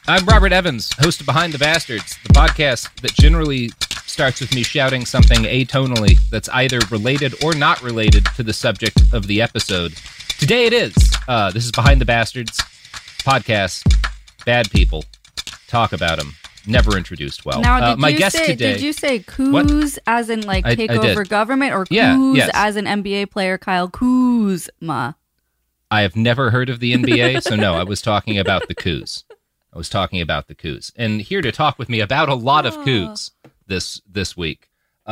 I'm Robert Evans, host of Behind the Bastards, the podcast that generally starts with me shouting something atonally that's either related or not related to the subject of the episode. Today it is. This is Behind the Bastards podcast. Bad people. Talk about them. Never introduced well. Now, my guest today. Did you say Kuz as in like take over government, or Kuz as an NBA player, Kyle Kuzma? I have never heard of the NBA, so no, I was talking about the Kuz. And here to talk with me about a lot of coups this week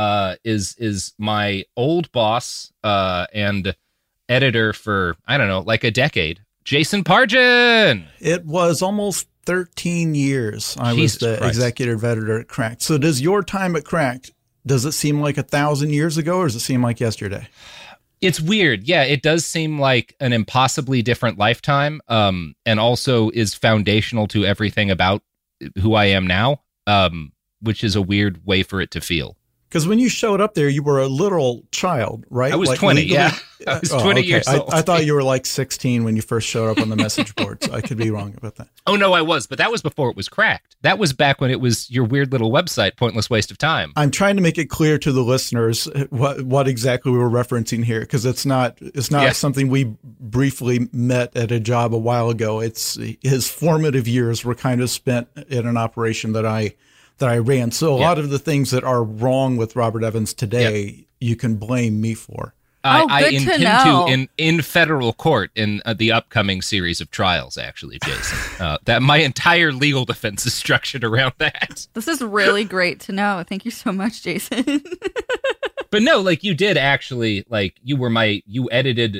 is my old boss and editor for, I don't know, like a decade, Jason Pargin. It was almost 13 years I was the executive editor at Cracked. So does your time at Cracked, does it seem like 1,000 years ago, or does it seem like yesterday? It's weird. Yeah, it does seem like an impossibly different lifetime, and also is foundational to everything about who I am now, which is a weird way for it to feel. Because when you showed up there, you were a literal child, right? I was 20, yeah. I was 20 years old. I thought you were like 16 when you first showed up on the message boards. I could be wrong about that. Oh, no, I was. But that was before it was Cracked. That was back when it was your weird little website, Pointless Waste of Time. I'm trying to make it clear to the listeners what exactly we were referencing here, because it's not something we briefly met at a job a while ago. It's his formative years were kind of spent in an operation that I ran. So a lot of the things that are wrong with Robert Evans today, you can blame me for. I intend to in federal court in the upcoming series of trials, actually, Jason. That my entire legal defense is structured around that. This is really great to know. Thank you so much, Jason. But no, like you did actually, like you edited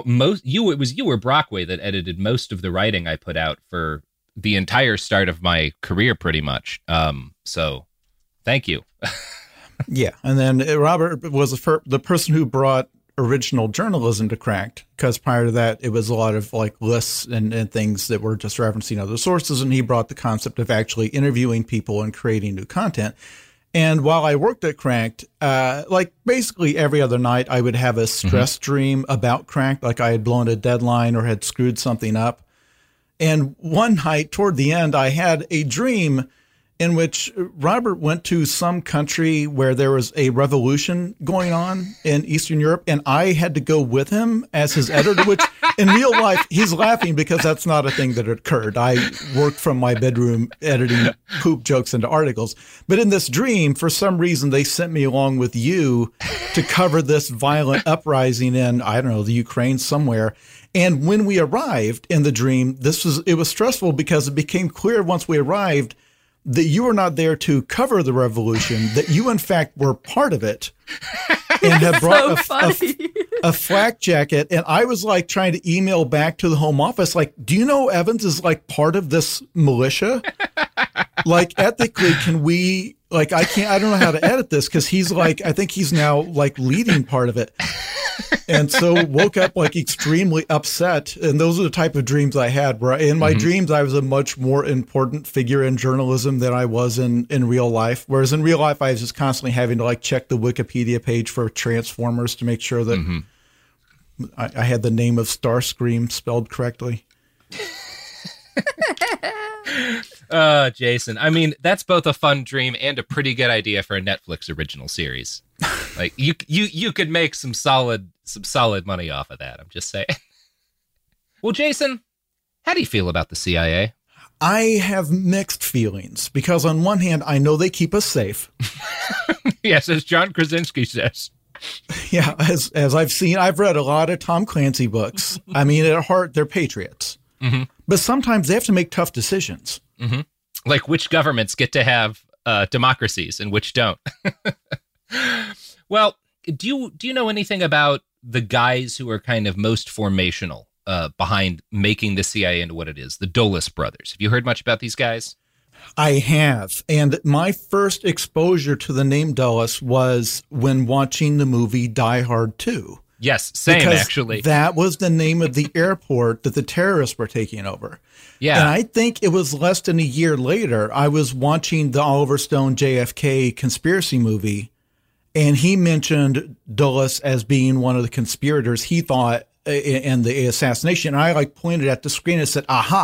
you or Brockway that edited most of the writing I put out for the entire start of my career, pretty much. So thank you. Yeah. And then Robert was the person who brought original journalism to Cracked, because prior to that, it was a lot of like lists and things that were just referencing other sources. And he brought the concept of actually interviewing people and creating new content. And while I worked at Cracked, like basically every other night, I would have a stress dream about Cracked, like I had blown a deadline or had screwed something up. And one night toward the end, I had a dream in which Robert went to some country where there was a revolution going on in Eastern Europe, and I had to go with him as his editor, which in real life, he's laughing because that's not a thing that occurred. I worked from my bedroom editing poop jokes into articles. But in this dream, for some reason, they sent me along with you to cover this violent uprising in, I don't know, the Ukraine somewhere. And when we arrived in the dream, it was stressful because it became clear once we arrived that you were not there to cover the revolution, that you, in fact, were part of it and had brought a flak jacket. And I was like trying to email back to the home office, like, do you know Evans is like part of this militia? Like, ethically, can we, like, I don't know how to edit this because he's like, I think he's now like leading part of it. And so woke up like extremely upset. And those are the type of dreams I had, where in my dreams, I was a much more important figure in journalism than I was in real life. Whereas in real life, I was just constantly having to like check the Wikipedia page for Transformers to make sure that I had the name of Starscream spelled correctly. Jason, I mean, that's both a fun dream and a pretty good idea for a Netflix original series. Like you could make some solid money off of that. I'm just saying. Well, Jason, how do you feel about the CIA? I have mixed feelings because on one hand, I know they keep us safe. Yes, as John Krasinski says. Yeah, as I've seen, I've read a lot of Tom Clancy books. I mean, at heart, they're patriots. But sometimes they have to make tough decisions. Like which governments get to have democracies and which don't. Well, do you know anything about the guys who are kind of most formational behind making the CIA into what it is, the Dulles brothers? Have you heard much about these guys? I have. And my first exposure to the name Dulles was when watching the movie Die Hard 2. Yes, same, because actually. That was the name of the airport that the terrorists were taking over. Yeah. And I think it was less than a year later, I was watching the Oliver Stone JFK conspiracy movie, and he mentioned Dulles as being one of the conspirators he thought in the assassination. And I like pointed at the screen and said, aha,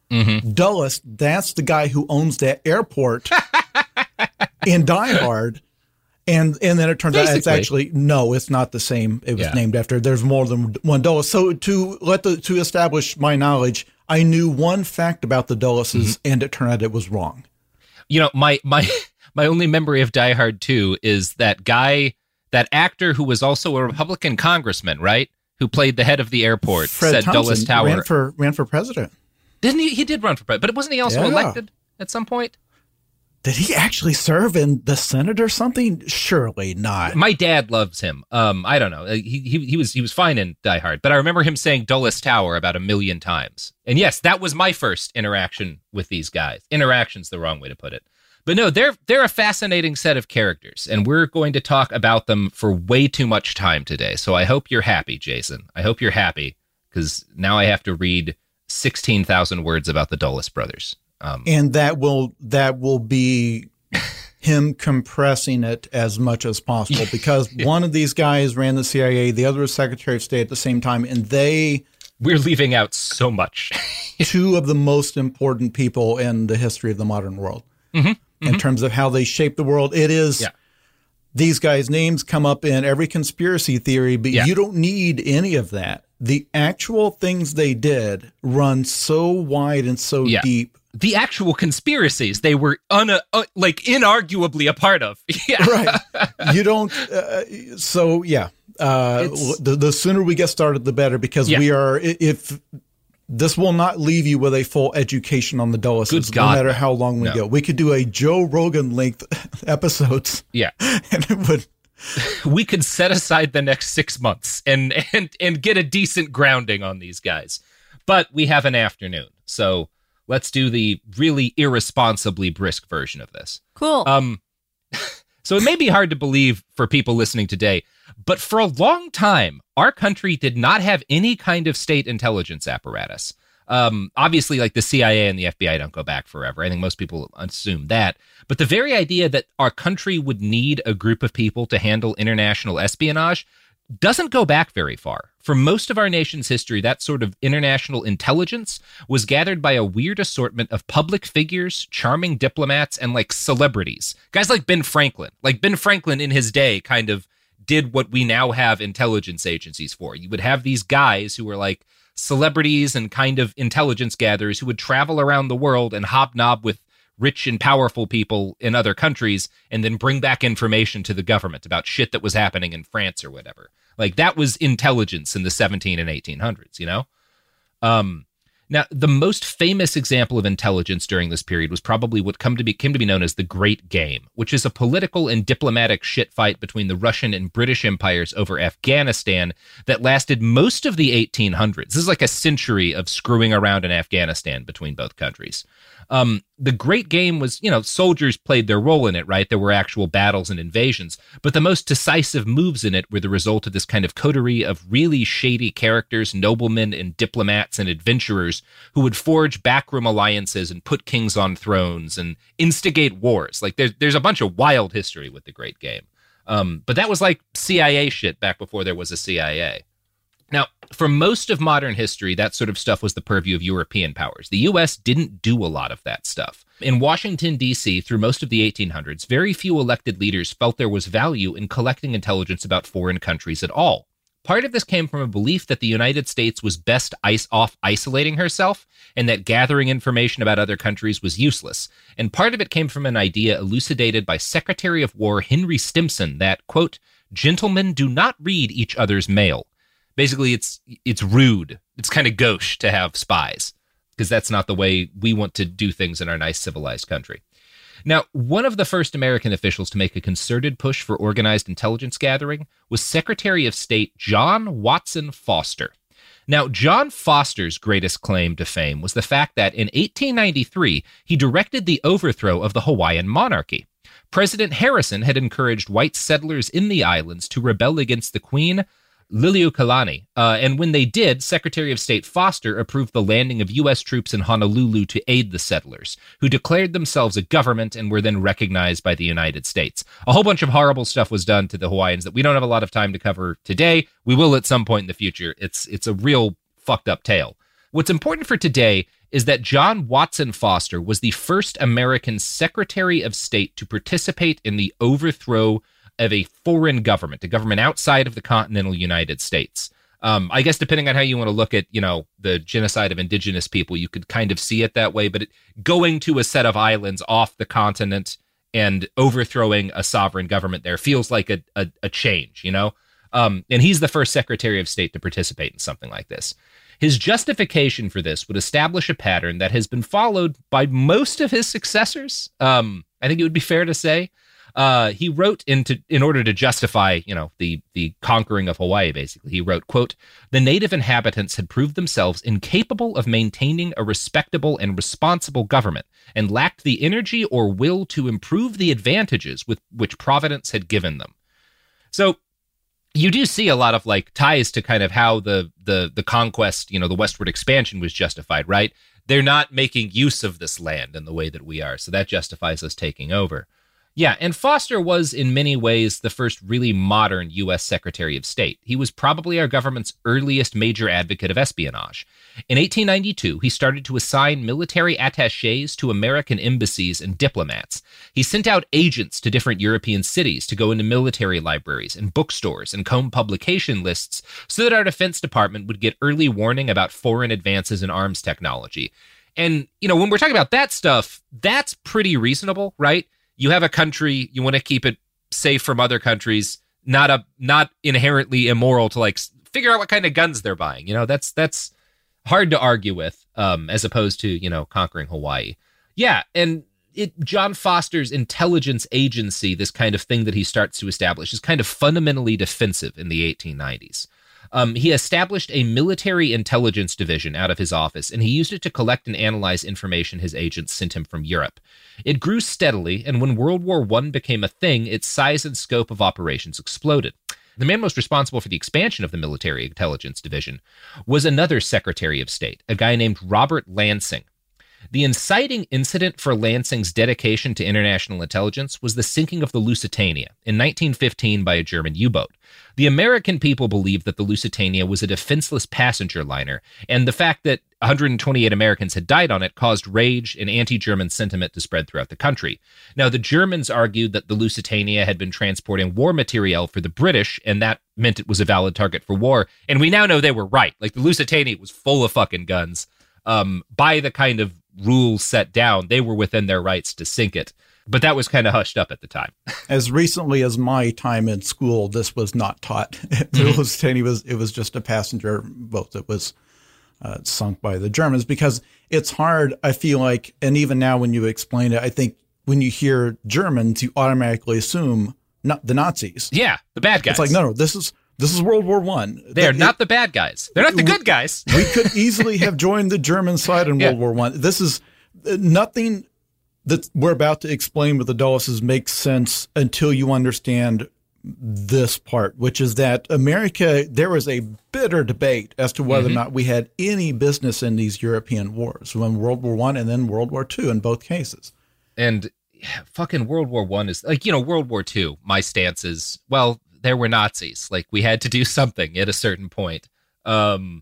Dulles, that's the guy who owns that airport in Die Hard. And then it turns out it's actually, no, it's not the same. It was named after, there's more than one Dulles. So to establish my knowledge, I knew one fact about the Dulleses, and it turned out it was wrong. You know, my only memory of Die Hard 2 is that guy, that actor who was also a Republican congressman, right? Who played the head of the airport, Fred said Thompson Dulles Tower. Ran for president. Didn't he? He did run for president, but wasn't he also elected at some point? Did he actually serve in the Senate or something? Surely not. My dad loves him. I don't know. He was fine in Die Hard, but I remember him saying Dulles Tower about 1 million times. And yes, that was my first interaction with these guys. Interaction's the wrong way to put it. But no, they're a fascinating set of characters, and we're going to talk about them for way too much time today. So I hope you're happy, Jason. I hope you're happy, because now I have to read 16,000 words about the Dulles brothers. And that will be him compressing it as much as possible, because one of these guys ran the CIA, the other was Secretary of State at the same time, and we're leaving out so much. Two of the most important people in the history of the modern world. In terms of how they shape the world. It is these guys' names come up in every conspiracy theory, but you don't need any of that. The actual things they did run so wide and so deep. The actual conspiracies they were inarguably a part of. Right. You don't. The sooner we get started, the better, because we are. If this will not leave you with a full education on the Dulleses, no matter how long we go. We could do a Joe Rogan length episodes. Yeah, and it would. We could set aside the next 6 months and get a decent grounding on these guys, but we have an afternoon, so let's do the really irresponsibly brisk version of this. Cool. So it may be hard to believe for people listening today, but for a long time, our country did not have any kind of state intelligence apparatus. Obviously, like the CIA and the FBI don't go back forever. I think most people assume that. But the very idea that our country would need a group of people to handle international espionage doesn't go back very far. For most of our nation's history, that sort of international intelligence was gathered by a weird assortment of public figures, charming diplomats, and like celebrities. Guys like Ben Franklin. Like Ben Franklin in his day kind of did what we now have intelligence agencies for. You would have these guys who were like celebrities and kind of intelligence gatherers who would travel around the world and hobnob with rich and powerful people in other countries and then bring back information to the government about shit that was happening in France or whatever. Like that was intelligence in the 17 and 1800s, you know? Now, the most famous example of intelligence during this period was probably what came to be known as the Great Game, which is a political and diplomatic shitfight between the Russian and British empires over Afghanistan that lasted most of the 1800s. This is like a century of screwing around in Afghanistan between both countries. The Great Game was, soldiers played their role in it, right? There were actual battles and invasions, but the most decisive moves in it were the result of this kind of coterie of really shady characters, noblemen and diplomats and adventurers who would forge backroom alliances and put kings on thrones and instigate wars. Like there's a bunch of wild history with the Great Game. But that was like CIA shit back before there was a CIA. Now, for most of modern history, that sort of stuff was the purview of European powers. The U.S. didn't do a lot of that stuff. In Washington, D.C., through most of the 1800s, very few elected leaders felt there was value in collecting intelligence about foreign countries at all. Part of this came from a belief that the United States was best off isolating herself and that gathering information about other countries was useless. And part of it came from an idea elucidated by Secretary of War Henry Stimson that, quote, "Gentlemen do not read each other's mail." Basically, it's rude. It's kind of gauche to have spies because that's not the way we want to do things in our nice civilized country. Now, one of the first American officials to make a concerted push for organized intelligence gathering was Secretary of State John Watson Foster. Now, John Foster's greatest claim to fame was the fact that in 1893, he directed the overthrow of the Hawaiian monarchy. President Harrison had encouraged white settlers in the islands to rebel against the Queen Liliuokalani, and when they did, Secretary of State Foster approved the landing of U.S. troops in Honolulu to aid the settlers, who declared themselves a government and were then recognized by the United States. A whole bunch of horrible stuff was done to the Hawaiians that we don't have a lot of time to cover today. We will at some point in the future. It's a real fucked up tale. What's important for today is that John Watson Foster was the first American Secretary of State to participate in the overthrow of a foreign government, a government outside of the continental United States. I guess depending on how you want to look at, the genocide of indigenous people, you could kind of see it that way. But going to a set of islands off the continent and overthrowing a sovereign government there feels like a change, And he's the first Secretary of State to participate in something like this. His justification for this would establish a pattern that has been followed by most of his successors. I think it would be fair to say. He wrote in order to justify, the conquering of Hawaii, basically, he wrote, quote, "The native inhabitants had proved themselves incapable of maintaining a respectable and responsible government and lacked the energy or will to improve the advantages with which Providence had given them." So you do see a lot of ties to kind of how the conquest, the westward expansion was justified, right? They're not making use of this land in the way that we are. So that justifies us taking over. Yeah, and Foster was in many ways the first really modern U.S. Secretary of State. He was probably our government's earliest major advocate of espionage. In 1892, he started to assign military attachés to American embassies and diplomats. He sent out agents to different European cities to go into military libraries and bookstores and comb publication lists so that our Defense Department would get early warning about foreign advances in arms technology. And, when we're talking about that stuff, that's pretty reasonable, right? You have a country, you want to keep it safe from other countries, not inherently immoral to figure out what kind of guns they're buying. That's hard to argue with, as opposed to, conquering Hawaii. Yeah. And John Foster's intelligence agency, this kind of thing that he starts to establish, is kind of fundamentally defensive in the 1890s. He established a military intelligence division out of his office, and he used it to collect and analyze information his agents sent him from Europe. It grew steadily, and when World War I became a thing, its size and scope of operations exploded. The man most responsible for the expansion of the military intelligence division was another Secretary of State, a guy named Robert Lansing. The inciting incident for Lansing's dedication to international intelligence was the sinking of the Lusitania in 1915 by a German U-boat. The American people believed that the Lusitania was a defenseless passenger liner, and the fact that 128 Americans had died on it caused rage and anti-German sentiment to spread throughout the country. Now, the Germans argued that the Lusitania had been transporting war materiel for the British, and that meant it was a valid target for war, and we now know they were right. The Lusitania was full of fucking guns. By the kind of rules set down, they were within their rights to sink it. But that was kind of hushed up at the time. As recently as my time in school, this was not taught. The Lusitania was just a passenger boat that was sunk by the Germans, because it's hard, I feel like, and even now when you explain it, I think when you hear Germans, you automatically assume not the Nazis. Yeah, the bad guys. It's like, no, this is World War I. They're not the bad guys. They're not the good guys. We could easily have joined the German side in World War I. This is nothing that we're about to explain with the Dulles makes sense until you understand this part, which is that America, there was a bitter debate as to whether or not we had any business in these European wars, when World War I and then World War II in both cases. And fucking World War I is World War II, my stance is, well, there were Nazis. We had to do something at a certain point. World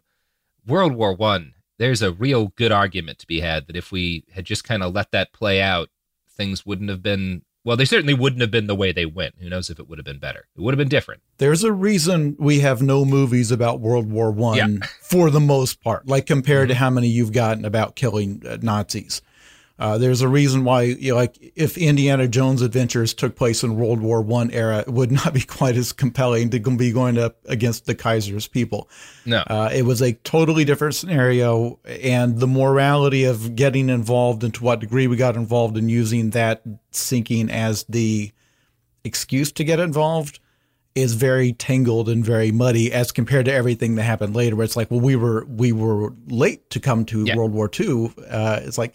War I, there's a real good argument to be had that if we had just kind of let that play out, things wouldn't have been, well, they certainly wouldn't have been the way they went. Who knows if it would have been better? It would have been different. There's a reason we have no movies about World War I for the most part, compared to how many you've gotten about killing Nazis. There's a reason why, if Indiana Jones Adventures took place in World War I era, it would not be quite as compelling to be going up against the Kaiser's people. No. It was a totally different scenario, and the morality of getting involved and to what degree we got involved in using that sinking as the excuse to get involved is very tangled and very muddy as compared to everything that happened later, where it's like, well, we were late to come to World War II. It's like,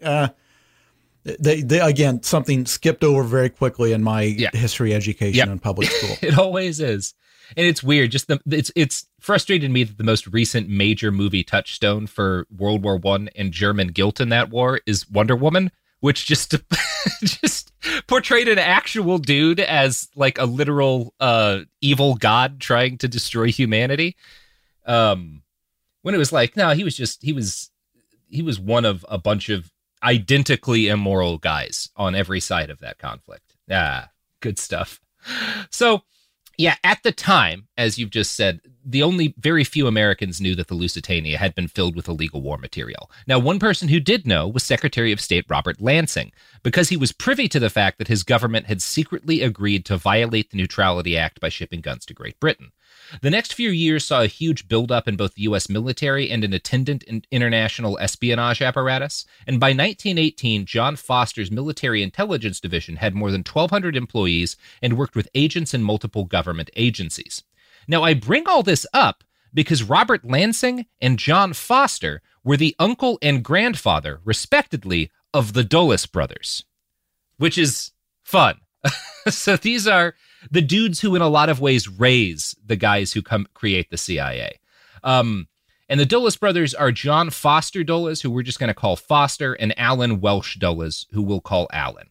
They again, something skipped over very quickly in my history education in public school. It always is. And it's weird. Just it's frustrated me that the most recent major movie touchstone for World War I and German guilt in that war is Wonder Woman, which just portrayed an actual dude as a literal evil god trying to destroy humanity. When it was no, he was he was one of a bunch of identically immoral guys on every side of that conflict. Good stuff. So, yeah, at the time, as you've just said, the only very few Americans knew that the Lusitania had been filled with illegal war material. Now, one person who did know was Secretary of State Robert Lansing, because he was privy to the fact that his government had secretly agreed to violate the Neutrality Act by shipping guns to Great Britain. The next few years saw a huge buildup in both the U.S. military and an attendant international espionage apparatus, and by 1918, John Foster's Military Intelligence Division had more than 1,200 employees and worked with agents in multiple government agencies. Now, I bring all this up because Robert Lansing and John Foster were the uncle and grandfather, respectively, of the Dulles brothers, which is fun. So these are the dudes who in a lot of ways raise the guys who create the CIA. And the Dulles brothers are John Foster Dulles, who we're just going to call Foster, and Alan Welsh Dulles, who we'll call Alan.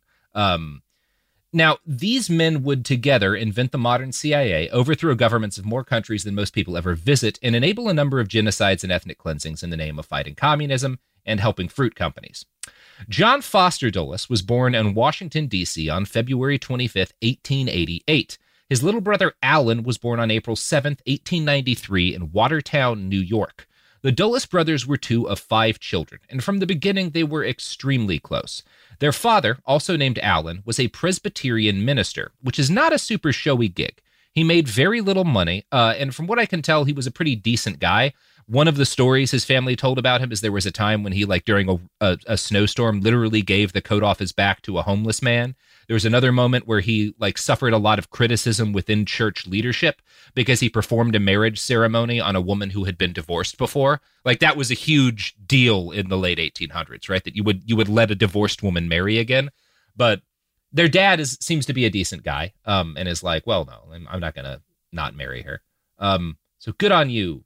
Now, these men would together invent the modern CIA, overthrow governments of more countries than most people ever visit, and enable a number of genocides and ethnic cleansings in the name of fighting communism and helping fruit companies. John Foster Dulles was born in Washington, D.C. on February 25th, 1888. His little brother Alan was born on April 7th, 1893 in Watertown, New York. The Dulles brothers were 2 of 5 children, and from the beginning they were extremely close. Their father, also named Alan, was a Presbyterian minister, which is not a super showy gig. He made very little money, and from what I can tell, he was a pretty decent guy. One of the stories his family told about him is there was a time when he, during a snowstorm, literally gave the coat off his back to a homeless man. There was another moment where he, suffered a lot of criticism within church leadership because he performed a marriage ceremony on a woman who had been divorced before. That was a huge deal in the late 1800s, right? That you would let a divorced woman marry again. But their dad seems to be a decent guy, and is like, well, no, I'm not going to not marry her. So good on you,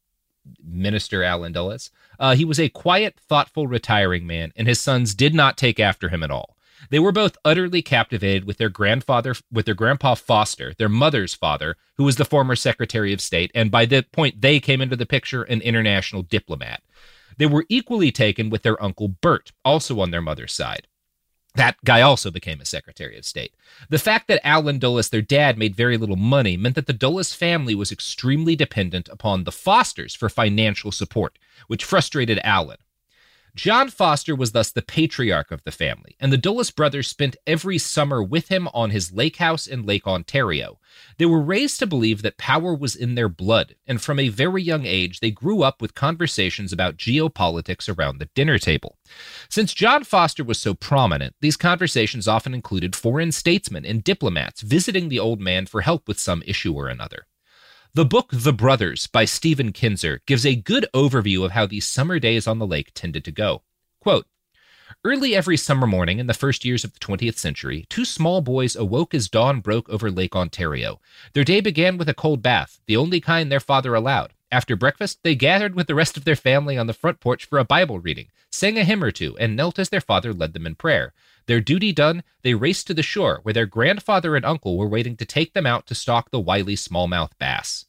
Minister Alan Dulles. He was a quiet, thoughtful, retiring man, and his sons did not take after him at all. They were both utterly captivated with their grandpa Foster, their mother's father, who was the former Secretary of State, and by the point they came into the picture, an international diplomat. They were equally taken with their uncle Bert, also on their mother's side. That guy also became a Secretary of State. The fact that Alan Dulles, their dad, made very little money meant that the Dulles family was extremely dependent upon the Fosters for financial support, which frustrated Alan. John Foster was thus the patriarch of the family, and the Dulles brothers spent every summer with him on his lake house in Lake Ontario. They were raised to believe that power was in their blood, and from a very young age, they grew up with conversations about geopolitics around the dinner table. Since John Foster was so prominent, these conversations often included foreign statesmen and diplomats visiting the old man for help with some issue or another. The book The Brothers by Stephen Kinzer gives a good overview of how these summer days on the lake tended to go. Quote, "Early every summer morning in the first years of the 20th century, 2 small boys awoke as dawn broke over Lake Ontario. Their day began with a cold bath, the only kind their father allowed. After breakfast, they gathered with the rest of their family on the front porch for a Bible reading, sang a hymn or two, and knelt as their father led them in prayer. Their duty done, they raced to the shore, where their grandfather and uncle were waiting to take them out to stalk the wily smallmouth bass."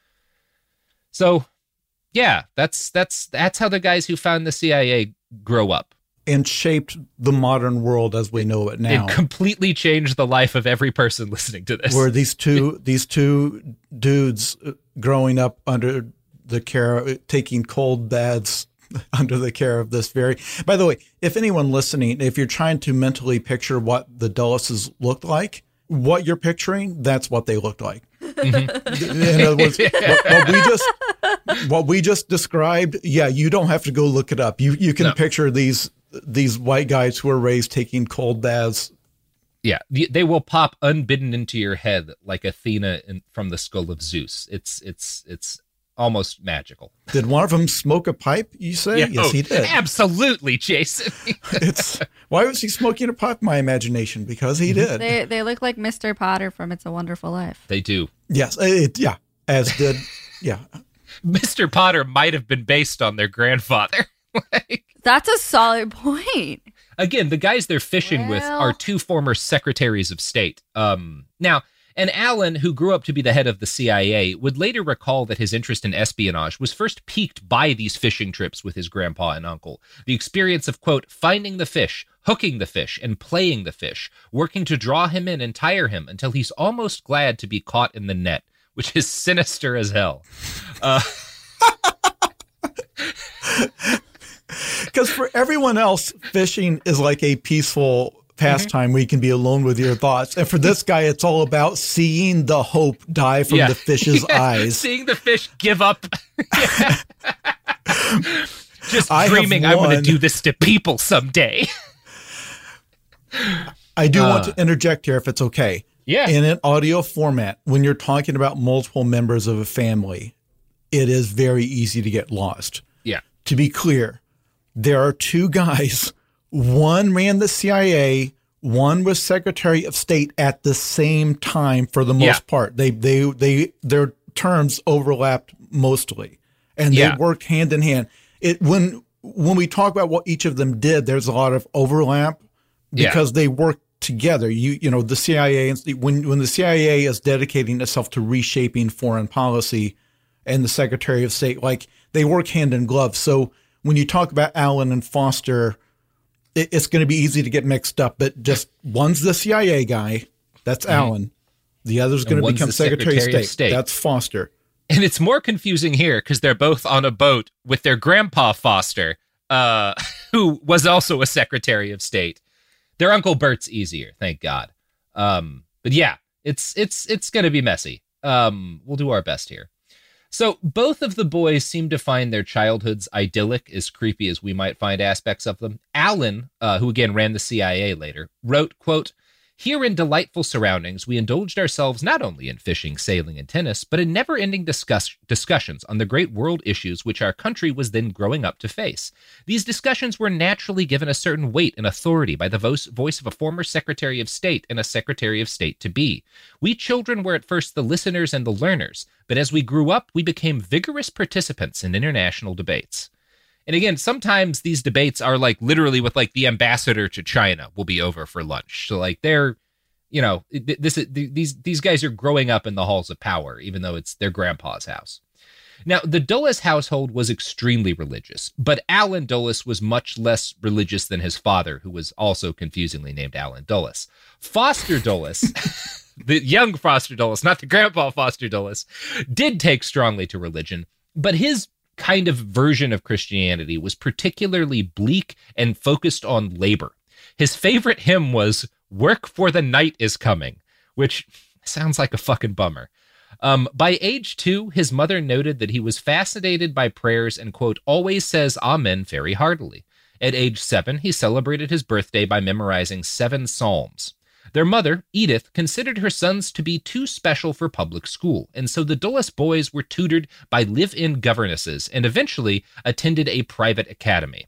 So, yeah, that's how the guys who found the CIA grow up. And shaped the modern world as we know it now. It completely changed the life of every person listening to this. Where these two dudes growing up under the care, taking cold baths under the care of this very. By the way, if anyone listening, if you're trying to mentally picture what the Dulleses looked like, what you're picturing, that's what they looked like. Mm-hmm. In other words, what we just described, yeah, you don't have to go look it up. You can picture these white guys who are raised taking cold baths. Yeah, they will pop unbidden into your head like Athena from the skull of Zeus. It's almost magical. Did one of them smoke a pipe, you say? Yeah, yes, he did. Absolutely, Jason. Why was he smoking a pipe? My imagination, because he did. They look like Mr. Potter from It's a Wonderful Life. They do. Yes, as did, yeah. Mr. Potter might have been based on their grandfather. That's a solid point. Again, the guys they're fishing with are 2 former secretaries of state. Now, And Allen, who grew up to be the head of the CIA, would later recall that his interest in espionage was first piqued by these fishing trips with his grandpa and uncle. The experience of, quote, finding the fish, hooking the fish, and playing the fish, working to draw him in and tire him until he's almost glad to be caught in the net, which is sinister as hell. Because for everyone else, fishing is like a peaceful pastime where you can be alone with your thoughts. And for this guy, it's all about seeing the hope die from the fish's eyes. Seeing the fish give up. Just dreaming I want to do this to people someday. I do want to interject here if it's okay. Yeah. In an audio format, when you're talking about multiple members of a family, it is very easy to get lost. Yeah. To be clear, there are two guys. One ran the CIA, one was Secretary of State at the same time for the most part. Their terms overlapped mostly, and they worked hand in hand. When we talk about what each of them did, there's a lot of overlap because they worked together. You know, the CIA, when the CIA is dedicating itself to reshaping foreign policy, and the Secretary of State, like, they work hand in glove. So when you talk about Allen and Foster, it's going to be easy to get mixed up, but just one's the CIA guy, that's Allen. The other's going to become Secretary of State. That's Foster. And it's more confusing here because they're both on a boat with their grandpa Foster, who was also a Secretary of State. Their Uncle Bert's easier, thank God. But yeah, it's going to be messy. We'll do our best here. So both of the boys seem to find their childhoods idyllic, as creepy as we might find aspects of them. Allen, who again ran the CIA later, wrote, quote, "Here in delightful surroundings, we indulged ourselves not only in fishing, sailing, and tennis, but in never-ending discussions on the great world issues which our country was then growing up to face. These discussions were naturally given a certain weight and authority by the voice of a former Secretary of State and a Secretary of State-to-be. We children were at first the listeners and the learners, but as we grew up, we became vigorous participants in international debates." And again, sometimes these debates are like literally with like the ambassador to China will be over for lunch. So like they're, you know, these guys are growing up in the halls of power, even though it's their grandpa's house. Now, the Dulles household was extremely religious, but Allen Dulles was much less religious than his father, who was also confusingly named Allen Dulles. Foster Dulles, the young Foster Dulles, not the grandpa Foster Dulles, did take strongly to religion, but his kind of version of Christianity was particularly bleak and focused on labor. His favorite hymn was "Work for the Night is Coming," which sounds like a fucking bummer. By age 2, his mother noted that he was fascinated by prayers and, quote, always says amen very heartily. At age 7, he celebrated his birthday by memorizing 7 psalms. Their mother, Edith, considered her sons to be too special for public school, and so the Dulles boys were tutored by live-in governesses and eventually attended a private academy.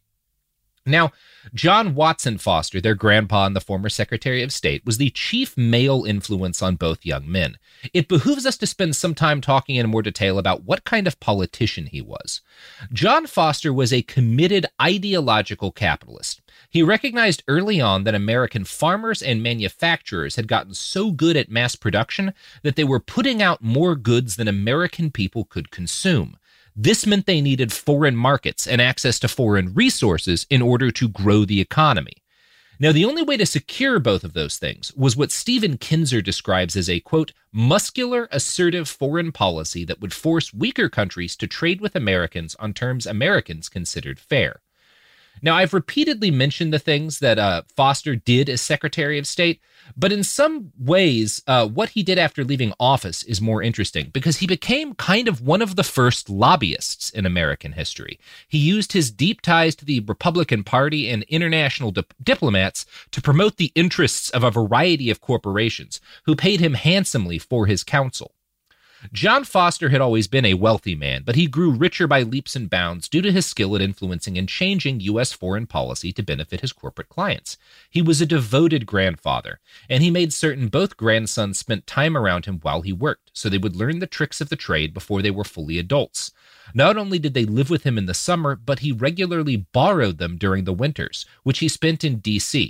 Now, John Watson Foster, their grandpa and the former Secretary of State, was the chief male influence on both young men. It behooves us to spend some time talking in more detail about what kind of politician he was. John Foster was a committed ideological capitalist. He recognized early on that American farmers and manufacturers had gotten so good at mass production that they were putting out more goods than American people could consume. This meant they needed foreign markets and access to foreign resources in order to grow the economy. Now, the only way to secure both of those things was what Stephen Kinzer describes as a, quote, muscular, assertive foreign policy that would force weaker countries to trade with Americans on terms Americans considered fair. Now, I've repeatedly mentioned the things that Foster did as Secretary of State, but in some ways, what he did after leaving office is more interesting because he became kind of one of the first lobbyists in American history. He used his deep ties to the Republican Party and international diplomats to promote the interests of a variety of corporations who paid him handsomely for his counsel. John Foster had always been a wealthy man, but he grew richer by leaps and bounds due to his skill at influencing and changing U.S. foreign policy to benefit his corporate clients. He was a devoted grandfather, and he made certain both grandsons spent time around him while he worked, so they would learn the tricks of the trade before they were fully adults. Not only did they live with him in the summer, but he regularly borrowed them during the winters, which he spent in D.C.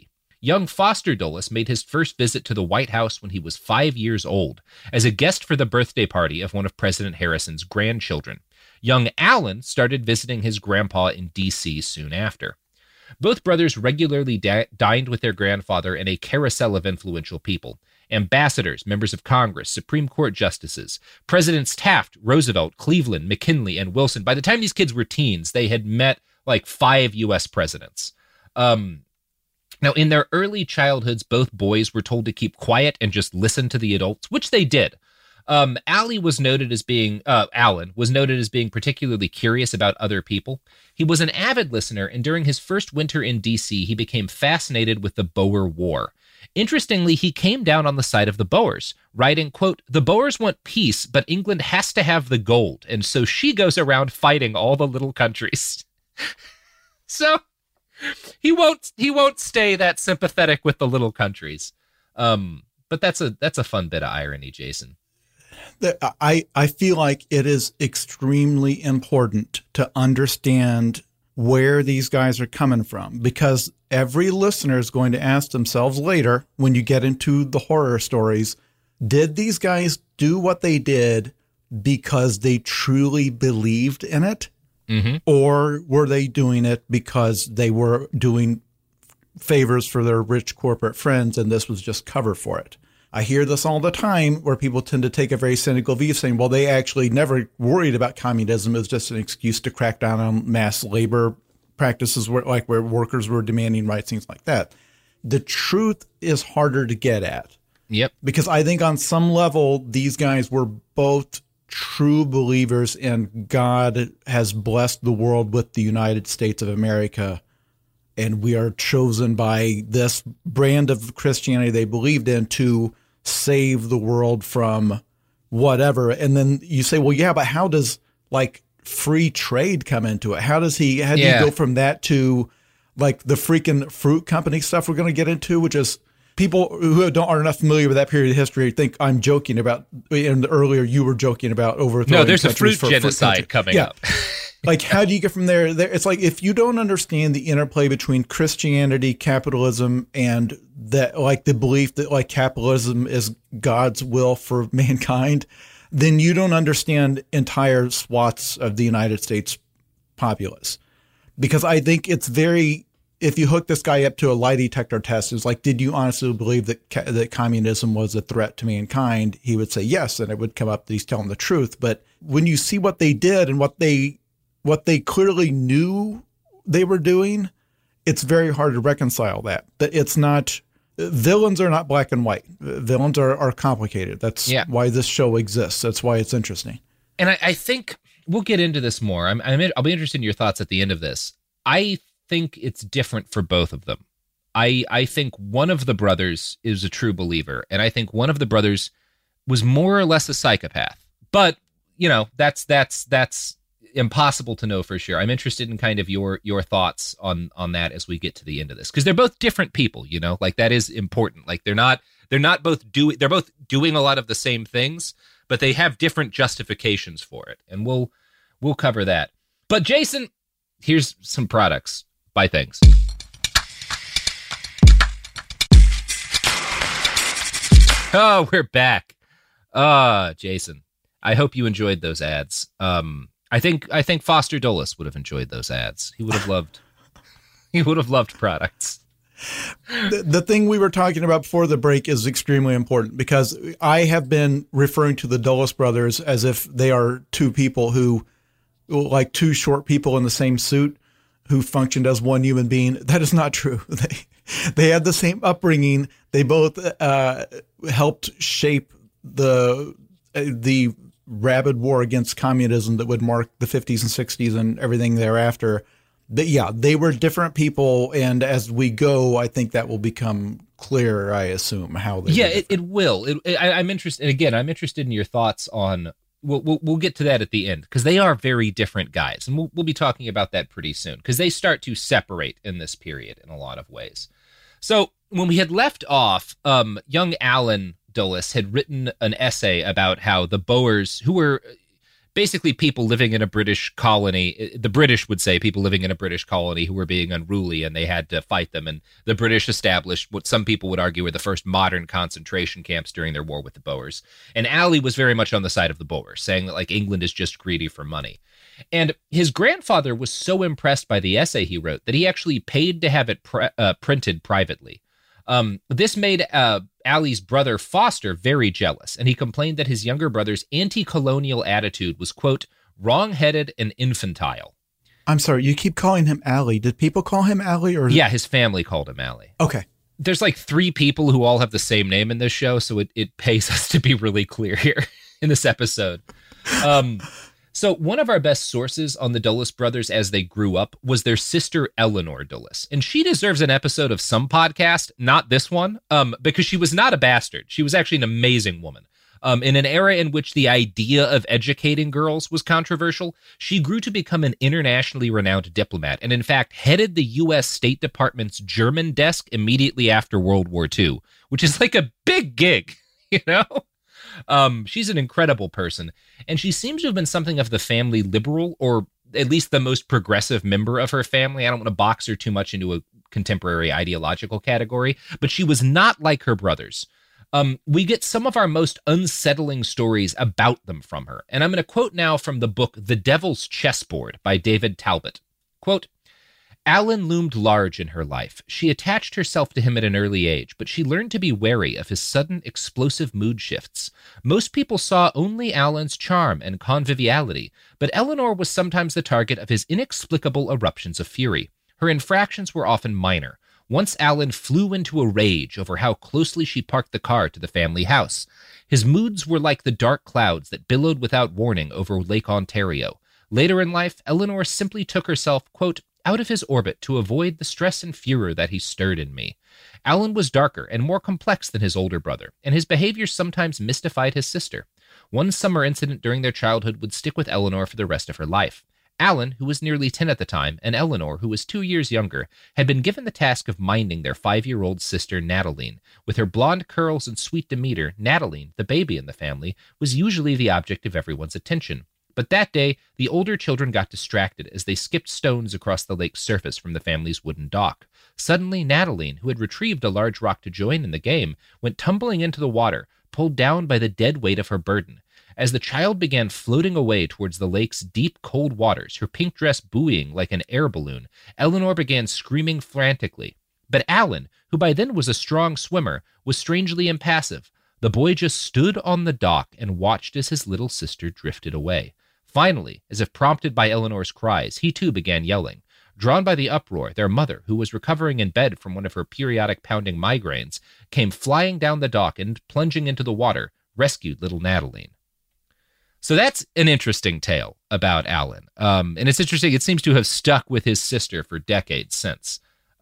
young Foster Dulles made his first visit to the White House when he was 5 years old, as a guest for the birthday party of one of President Harrison's grandchildren. Young Allen started visiting his grandpa in D.C. soon after. Both brothers regularly dined with their grandfather in a carousel of influential people. Ambassadors, members of Congress, Supreme Court justices, Presidents Taft, Roosevelt, Cleveland, McKinley, and Wilson. By the time these kids were teens, they had met like 5 U.S. presidents. Now, in their early childhoods, both boys were told to keep quiet and just listen to the adults, which they did. Alan was noted as being particularly curious about other people. He was an avid listener, and during his first winter in D.C., he became fascinated with the Boer War. Interestingly, he came down on the side of the Boers, writing, quote, "The Boers want peace, but England has to have the gold, and so she goes around fighting all the little countries." So he won't stay that sympathetic with the little countries. But that's a fun bit of irony, Jason. I feel like it is extremely important to understand where these guys are coming from, because every listener is going to ask themselves later, when you get into the horror stories, did these guys do what they did because they truly believed in it? Mm-hmm. Or were they doing it because they were doing favors for their rich corporate friends and this was just cover for it? I hear this all the time where people tend to take a very cynical view, saying, well, they actually never worried about communism. It was just an excuse to crack down on mass labor practices where workers were demanding rights, things like that. The truth is harder to get at. Yep. Because I think on some level, these guys were both true believers, and God has blessed the world with the United States of America. And we are chosen by this brand of Christianity they believed in to save the world from whatever. And then you say, well, yeah, but how does like free trade come into it? How do you go from that to like the freaking fruit company stuff we're going to get into, which is people who are not familiar with that period of history think I'm joking about. And earlier you were joking about overthrowing. No, there's a fruit genocide coming up. Like, how do you get from there? It's like, if you don't understand the interplay between Christianity, capitalism, and that, like the belief that like capitalism is God's will for mankind, then you don't understand entire swaths of the United States populace. Because I think it's if you hook this guy up to a lie detector test, it's like, did you honestly believe that communism was a threat to mankind? He would say yes, and it would come up that he's telling the truth. But when you see what they did and what they clearly knew they were doing, it's very hard to reconcile that. That it's not, villains are not black and white. Villains are complicated. That's why this show exists. That's why it's interesting. And I think we'll get into this more. I'll be interested in your thoughts at the end of this. I think it's different for both of them. I think one of the brothers is a true believer, and I think one of the brothers was more or less a psychopath. But, you know, that's impossible to know for sure. I'm interested in kind of your thoughts on that as we get to the end of this, because they're both different people, you know, like that is important. Like they're both doing a lot of the same things, but they have different justifications for it. And we'll cover that. But Jason, here's some products. Buy things. Oh, we're back. Jason, I hope you enjoyed those ads. I think Foster Dulles would have enjoyed those ads. He would have loved products. The thing we were talking about before the break is extremely important, because I have been referring to the Dulles brothers as if they are two people who, like two short people in the same suit who functioned as one human being. That is not true. They had the same upbringing. They both helped shape the rabid war against communism that would mark the 50s and 60s and everything thereafter. They were different people, and as we go, I think that will become clearer, I assume, how they it will. I'm interested, and again, I'm interested in your thoughts on, we'll get to that at the end, because they are very different guys, and we'll be talking about that pretty soon, because they start to separate in this period in a lot of ways. So when we had left off, young Allen Dulles had written an essay about how the Boers, who were basically people living in a British colony. The British would say people living in a British colony who were being unruly, and they had to fight them. And the British established what some people would argue were the first modern concentration camps during their war with the Boers. And Alley was very much on the side of the Boers, saying that like England is just greedy for money. And his grandfather was so impressed by the essay he wrote that he actually paid to have it printed privately. This made Alley's brother Foster very jealous, and he complained that his younger brother's anti-colonial attitude was, quote, wrong-headed and infantile. I'm sorry, you keep calling him Alley. Did people call him Alley? Or yeah, his family called him Alley. Okay. There's like 3 people who all have the same name in this show, so it pays us to be really clear here in this episode. So one of our best sources on the Dulles brothers as they grew up was their sister Eleanor Dulles. And she deserves an episode of some podcast, not this one, because she was not a bastard. She was actually an amazing woman. In an era in which the idea of educating girls was controversial, she grew to become an internationally renowned diplomat and, in fact, headed the U.S. State Department's German desk immediately after World War II, which is like a big gig, you know? She's an incredible person, and she seems to have been something of the family liberal, or at least the most progressive member of her family. I don't want to box her too much into a contemporary ideological category, but she was not like her brothers. We get some of our most unsettling stories about them from her, and I'm going to quote now from the book The Devil's Chessboard by David Talbot. Quote, Alan loomed large in her life. She attached herself to him at an early age, but she learned to be wary of his sudden, explosive mood shifts. Most people saw only Alan's charm and conviviality, but Eleanor was sometimes the target of his inexplicable eruptions of fury. Her infractions were often minor. Once Alan flew into a rage over how closely she parked the car to the family house. His moods were like the dark clouds that billowed without warning over Lake Ontario. Later in life, Eleanor simply took herself, quote, out of his orbit to avoid the stress and furor that he stirred in me. Alan was darker and more complex than his older brother, and his behavior sometimes mystified his sister. One summer incident during their childhood would stick with Eleanor for the rest of her life. Alan, who was nearly 10 at the time, and Eleanor, who was 2 years younger, had been given the task of minding their 5-year-old sister Nataline. With her blonde curls and sweet demeanor, Nataline, the baby in the family, was usually the object of everyone's attention. But that day, the older children got distracted as they skipped stones across the lake's surface from the family's wooden dock. Suddenly, Nataline, who had retrieved a large rock to join in the game, went tumbling into the water, pulled down by the dead weight of her burden. As the child began floating away towards the lake's deep, cold waters, her pink dress buoying like an air balloon, Eleanor began screaming frantically. But Alan, who by then was a strong swimmer, was strangely impassive. The boy just stood on the dock and watched as his little sister drifted away. Finally, as if prompted by Eleanor's cries, he too began yelling. Drawn by the uproar, their mother, who was recovering in bed from one of her periodic pounding migraines, came flying down the dock and, plunging into the water, rescued little Nataline. So that's an interesting tale about Alan. And it's interesting, it seems to have stuck with his sister for decades since.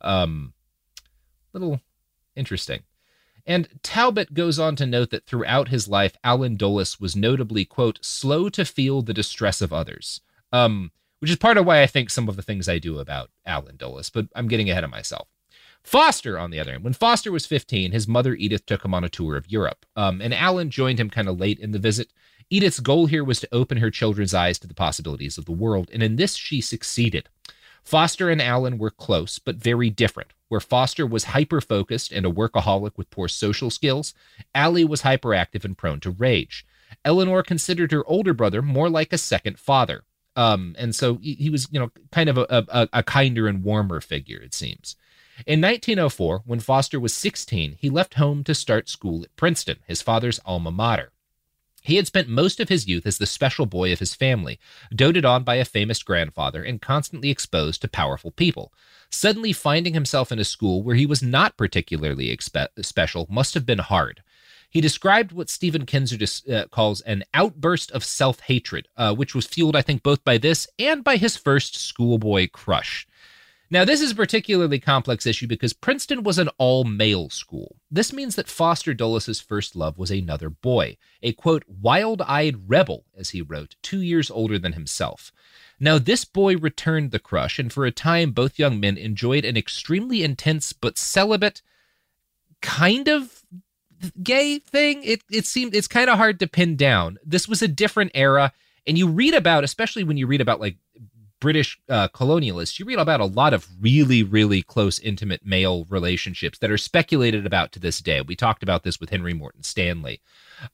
Little interesting. And Talbot goes on to note that throughout his life, Alan Dulles was notably, quote, slow to feel the distress of others, which is part of why I think some of the things I do about Alan Dulles, but I'm getting ahead of myself. Foster, on the other hand, when Foster was 15, his mother Edith took him on a tour of Europe, and Alan joined him kind of late in the visit. Edith's goal here was to open her children's eyes to the possibilities of the world, and in this she succeeded. Foster and Alan were close, but very different. Where Foster was hyper-focused and a workaholic with poor social skills, Allie was hyperactive and prone to rage. Eleanor considered her older brother more like a second father. And so he was, kind of a kinder and warmer figure, it seems. In 1904, when Foster was 16, he left home to start school at Princeton, his father's alma mater. He had spent most of his youth as the special boy of his family, doted on by a famous grandfather and constantly exposed to powerful people. Suddenly finding himself in a school where he was not particularly special must have been hard. He described what Stephen Kinzer calls an outburst of self-hatred, which was fueled, I think, both by this and by his first schoolboy crush. Now, this is a particularly complex issue because Princeton was an all-male school. This means that Foster Dulles' first love was another boy, a, quote, wild-eyed rebel, as he wrote, 2 years older than himself. Now, this boy returned the crush, and for a time, both young men enjoyed an extremely intense but celibate, kind of gay thing. It's kind of hard to pin down. This was a different era, And you read about, especially when you read about like British colonialists, you read about a lot of really, really close, intimate male relationships that are speculated about to this day. We talked about this with Henry Morton Stanley.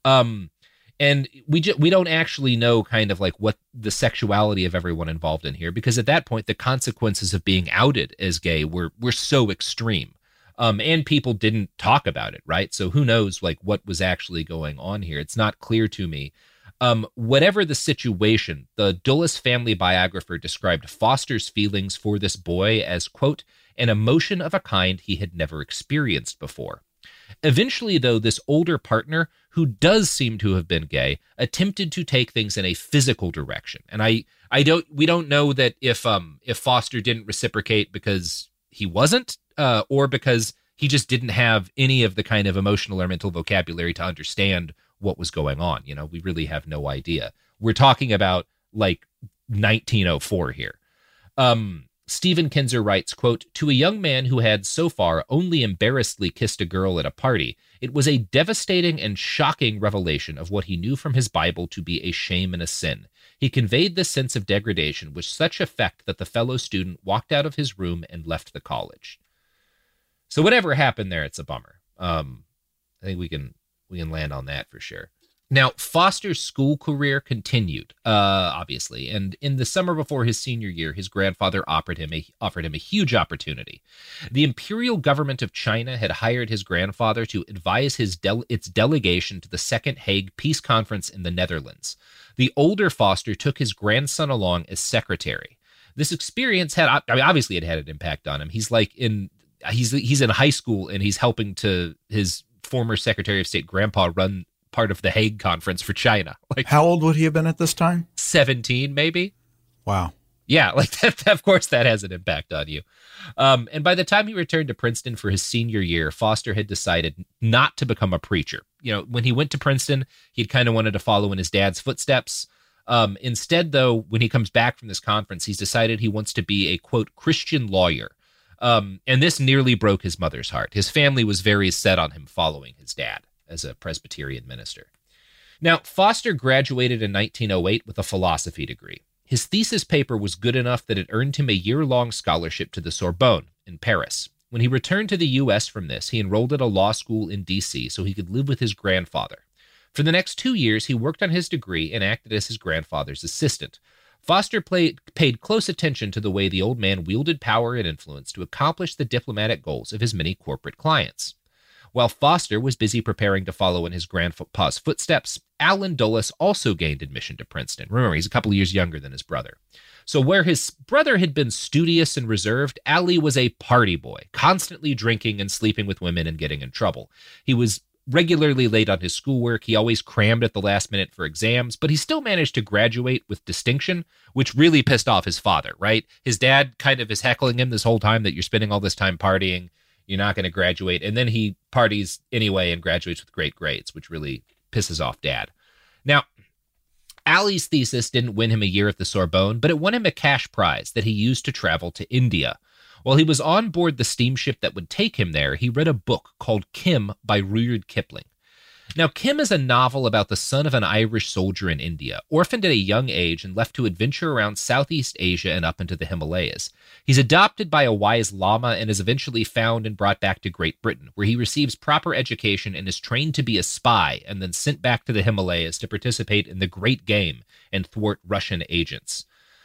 And we don't actually know kind of like what the sexuality of everyone involved in here, because at that point, the consequences of being outed as gay were so extreme. And people didn't talk about it, right? So who knows like what was actually going on here? It's not clear to me. Whatever the situation, the Dulles family biographer described Foster's feelings for this boy as, quote, an emotion of a kind he had never experienced before. Eventually, though, this older partner, who does seem to have been gay, attempted to take things in a physical direction. And we don't know that if Foster didn't reciprocate because he wasn't, or because he just didn't have any of the kind of emotional or mental vocabulary to understand what was going on. You know, we really have no idea. We're talking about like 1904 here. Stephen Kinzer writes, quote, to a young man who had so far only embarrassedly kissed a girl at a party, it was a devastating and shocking revelation of what he knew from his Bible to be a shame and a sin. He conveyed this sense of degradation with such effect that the fellow student walked out of his room and left the college. So whatever happened there, it's a bummer. I think we can land on that for sure. Now, Foster's school career continued, obviously, and in the summer before his senior year, his grandfather offered him a huge opportunity. The imperial government of China had hired his grandfather to advise its delegation to the Second Hague Peace Conference in the Netherlands. The older Foster took his grandson along as secretary. This experience obviously it had an impact on him. He's in high school and he's helping to his former Secretary of State grandpa run part of the Hague Conference for China. Like, how old would he have been at this time? 17, maybe. Wow. Yeah, like that, of course that has an impact on you. And by the time he returned to Princeton for his senior year, Foster had decided not to become a preacher. You know, when he went to Princeton, he'd kind of wanted to follow in his dad's footsteps. Instead, though, when he comes back from this conference, he's decided he wants to be a, quote, Christian lawyer. And this nearly broke his mother's heart. His family was very set on him following his dad as a Presbyterian minister. Now, Foster graduated in 1908 with a philosophy degree. His thesis paper was good enough that it earned him a year-long scholarship to the Sorbonne in Paris. When he returned to the U.S. from this, he enrolled at a law school in D.C. so he could live with his grandfather. For the next 2 years, he worked on his degree and acted as his grandfather's assistant. Foster paid close attention to the way the old man wielded power and influence to accomplish the diplomatic goals of his many corporate clients. While Foster was busy preparing to follow in his grandpa's footsteps, Allen Dulles also gained admission to Princeton. Remember, he's a couple of years younger than his brother. So where his brother had been studious and reserved, Allie was a party boy, constantly drinking and sleeping with women and getting in trouble. He was regularly late on his schoolwork. He always crammed at the last minute for exams, but he still managed to graduate with distinction, which really pissed off his father, right? His dad kind of is heckling him this whole time that you're spending all this time partying, you're not going to graduate. And then he parties anyway and graduates with great grades, which really pisses off Dad. Now, Allie's thesis didn't win him a year at the Sorbonne, but it won him a cash prize that he used to travel to India. While he was on board the steamship that would take him there, he read a book called Kim by Rudyard Kipling. Now, Kim is a novel about the son of an Irish soldier in India, orphaned at a young age and left to adventure around Southeast Asia and up into the Himalayas. He's adopted by a wise lama and is eventually found and brought back to Great Britain, where he receives proper education and is trained to be a spy and then sent back to the Himalayas to participate in the Great Game and thwart Russian agents.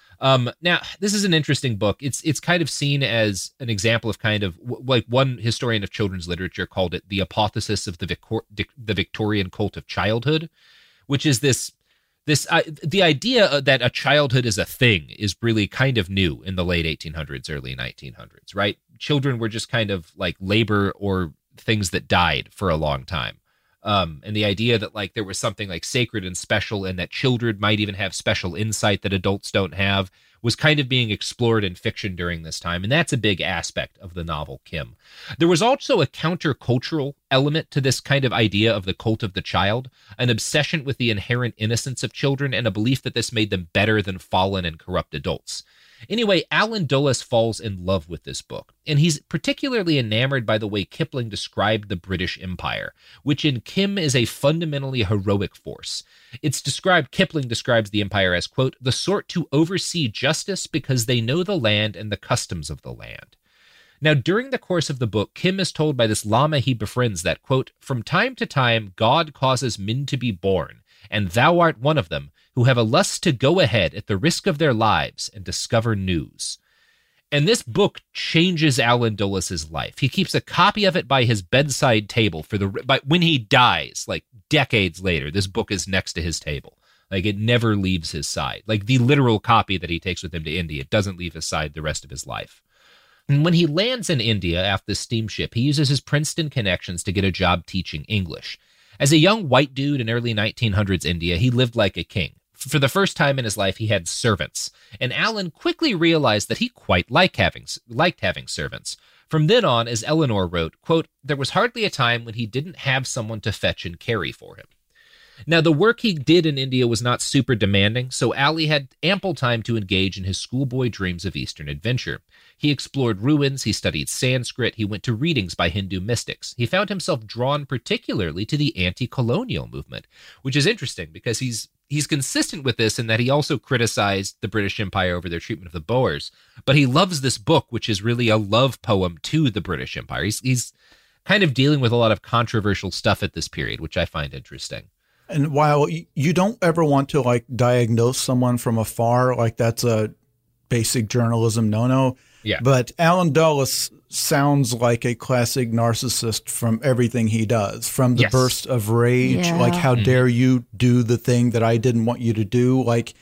Now, this is an interesting book. It's kind of seen as an example of kind of like one historian of children's literature called it the apotheosis of the Victorian cult of childhood, which is the idea that a childhood is a thing is really kind of new in the late 1800s, early 1900s, right? Children were just kind of like labor or things that died for a long time. And the idea that like there was something like sacred and special and that children might even have special insight that adults don't have was kind of being explored in fiction during this time. And that's a big aspect of the novel Kim. There was also a countercultural element to this kind of idea of the cult of the child, an obsession with the inherent innocence of children and a belief that this made them better than fallen and corrupt adults. Anyway, Allen Dulles falls in love with this book, and he's particularly enamored by the way Kipling described the British Empire, which in Kim is a fundamentally heroic force. Kipling describes the empire as, quote, the sort to oversee justice because they know the land and the customs of the land. Now, during the course of the book, Kim is told by this lama he befriends that, quote, from time to time, God causes men to be born, and thou art one of them, who have a lust to go ahead at the risk of their lives and discover news. And this book changes Allen Dulles' life. He keeps a copy of it by his bedside table when he dies, like decades later. This book is next to his table. Like, it never leaves his side. Like, the literal copy that he takes with him to India, it doesn't leave his side the rest of his life. And when he lands in India after the steamship, he uses his Princeton connections to get a job teaching English. As a young white dude in early 1900s India, he lived like a king. For the first time in his life, he had servants, and Allen quickly realized that he quite liked having servants. From then on, as Eleanor wrote, quote, there was hardly a time when he didn't have someone to fetch and carry for him. Now, the work he did in India was not super demanding, so Ali had ample time to engage in his schoolboy dreams of Eastern adventure. He explored ruins, he studied Sanskrit, he went to readings by Hindu mystics. He found himself drawn particularly to the anti-colonial movement, which is interesting because he's consistent with this in that he also criticized the British Empire over their treatment of the Boers, but he loves this book, which is really a love poem to the British Empire. He's kind of dealing with a lot of controversial stuff at this period, which I find interesting. And while you don't ever want to like diagnose someone from afar, like that's a basic journalism no-no. Yeah. But Allen Dulles sounds like a classic narcissist from everything he does, from the burst of rage, like how dare you do the thing that I didn't want you to do, like,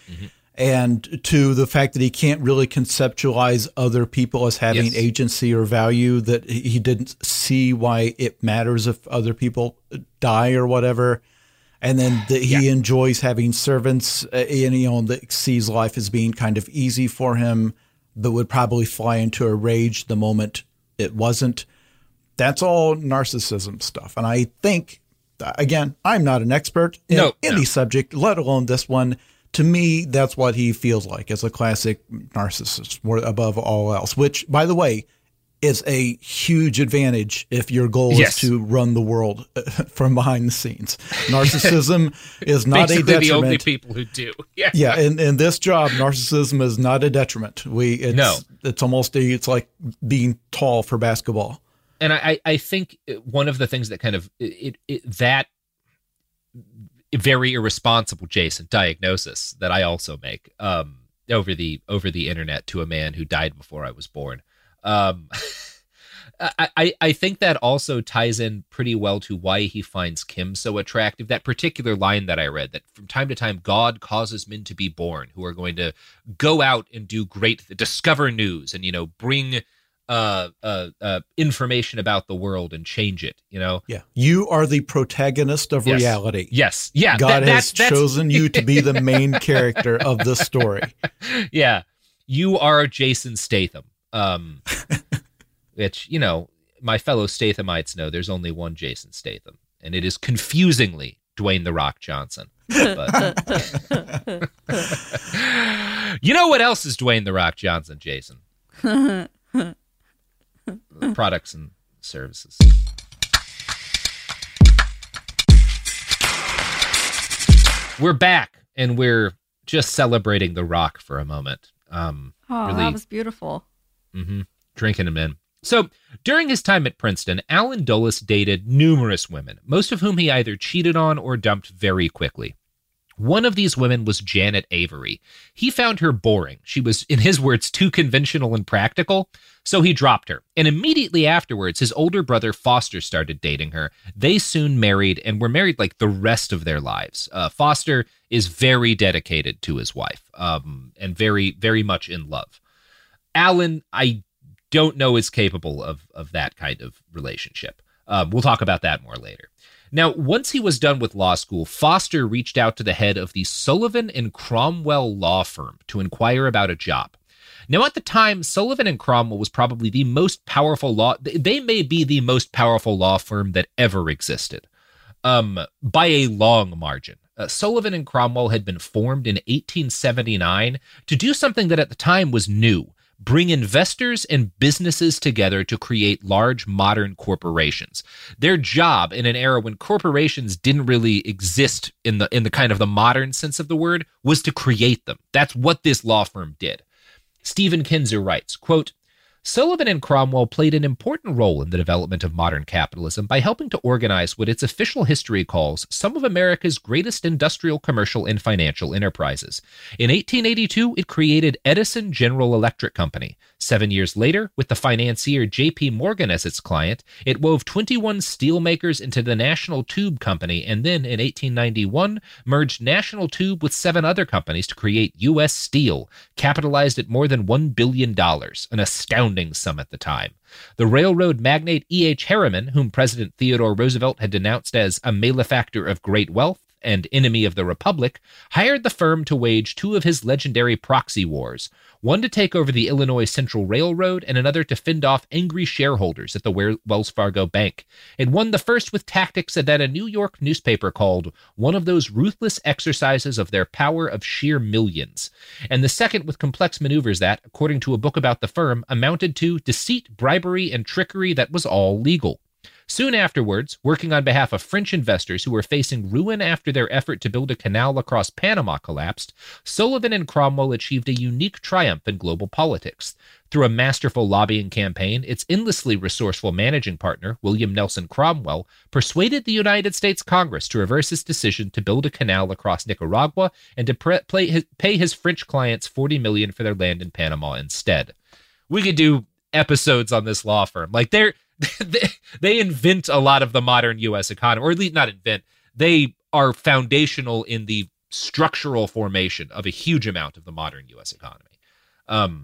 and to the fact that he can't really conceptualize other people as having agency or value, that he didn't see why it matters if other people die or whatever. And then he enjoys having servants, and, that sees life as being kind of easy for him, but would probably fly into a rage the moment it wasn't. That's all narcissism stuff. And I think, again, I'm not an expert in any subject, let alone this one. To me, that's what he feels like as a classic narcissist, more above all else, which, by the way, is a huge advantage if your goal is to run the world from behind the scenes. Narcissism is not a detriment. The only people who do. Yeah. In this job, narcissism is not a detriment. It's like being tall for basketball. And I think one of the things that kind of that very irresponsible Jason diagnosis that I also make over the internet to a man who died before I was born. I think that also ties in pretty well to why he finds Kim so attractive. That particular line that I read, that from time to time, God causes men to be born who are going to go out and do discover news and, bring information about the world and change it, Yeah. You are the protagonist of reality. Yes. Yeah. God has chosen you to be the main character of the story. Yeah. You are Jason Statham. Which, my fellow Stathamites know there's only one Jason Statham, and it is confusingly Dwayne "The Rock" Johnson. But, you know what else is Dwayne "The Rock" Johnson, Jason? Products and services. We're back, and we're just celebrating The Rock for a moment. That was beautiful. Drinking him in. So, during his time at Princeton, Allen Dulles dated numerous women, most of whom he either cheated on or dumped very quickly. One of these women was Janet Avery. He found her boring. She was, in his words, too conventional and practical, so he dropped her. And immediately afterwards, his older brother Foster started dating her. They soon married and were married like the rest of their lives. Foster is very dedicated to his wife and very, very much in love. Allen, I don't know is capable of that kind of relationship. We'll talk about that more later. Now, once he was done with law school, Foster reached out to the head of the Sullivan and Cromwell law firm to inquire about a job. Now, at the time, Sullivan and Cromwell was probably the most powerful they may be the most powerful law firm that ever existed, by a long margin. Sullivan and Cromwell had been formed in 1879 to do something that at the time was new: bring investors and businesses together to create large modern corporations. Their job in an era when corporations didn't really exist in the kind of the modern sense of the word was to create them. That's what this law firm did. Stephen Kinzer writes, quote, Sullivan and Cromwell played an important role in the development of modern capitalism by helping to organize what its official history calls some of America's greatest industrial, commercial, and financial enterprises. In 1882, it created Edison General Electric Company. 7 years later, with the financier J.P. Morgan as its client, it wove 21 steelmakers into the National Tube Company, and then in 1891 merged National Tube with 7 other companies to create U.S. Steel, capitalized at more than $1 billion, an astounding sum at the time. The railroad magnate E.H. Harriman, whom President Theodore Roosevelt had denounced as a malefactor of great wealth and enemy of the Republic, hired the firm to wage 2 of his legendary proxy wars, one to take over the Illinois Central Railroad and another to fend off angry shareholders at the Wells Fargo Bank, and won the first with tactics that a New York newspaper called one of those ruthless exercises of their power of sheer millions, and the second with complex maneuvers that, according to a book about the firm, amounted to deceit, bribery, and trickery that was all legal. Soon afterwards, working on behalf of French investors who were facing ruin after their effort to build a canal across Panama collapsed, Sullivan and Cromwell achieved a unique triumph in global politics. Through a masterful lobbying campaign, its endlessly resourceful managing partner, William Nelson Cromwell, persuaded the United States Congress to reverse its decision to build a canal across Nicaragua and to pay his French clients $40 million for their land in Panama instead. We could do episodes on this law firm. Like, they invent a lot of the modern U.S. economy, or at least not invent. They are foundational in the structural formation of a huge amount of the modern U.S. economy.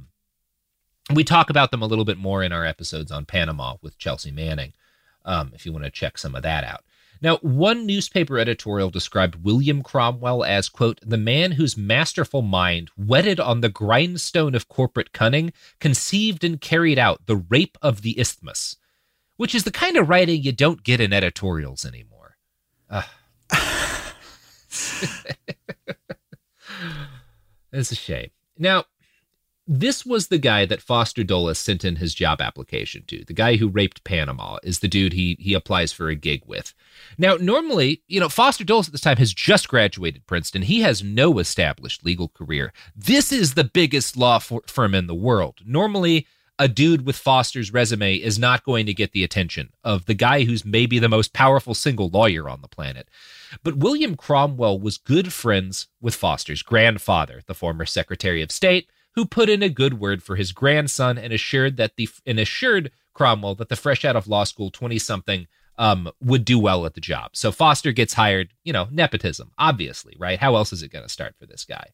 We talk about them a little bit more in our episodes on Panama with Chelsea Manning, if you want to check some of that out. Now, one newspaper editorial described William Cromwell as, quote, the man whose masterful mind, whetted on the grindstone of corporate cunning, conceived and carried out the rape of the isthmus, which is the kind of writing you don't get in editorials anymore. It's a shame. Now, this was the guy that Foster Dulles sent in his job application to. The guy who raped Panama is the dude he applies for a gig with. Now, normally, Foster Dulles at this time has just graduated Princeton. He has no established legal career. This is the biggest law firm in the world. Normally, a dude with Foster's resume is not going to get the attention of the guy who's maybe the most powerful single lawyer on the planet. But William Cromwell was good friends with Foster's grandfather, the former Secretary of State, who put in a good word for his grandson and assured Cromwell that the fresh out of law school 20-something would do well at the job. So Foster gets hired, nepotism, obviously, right? How else is it going to start for this guy?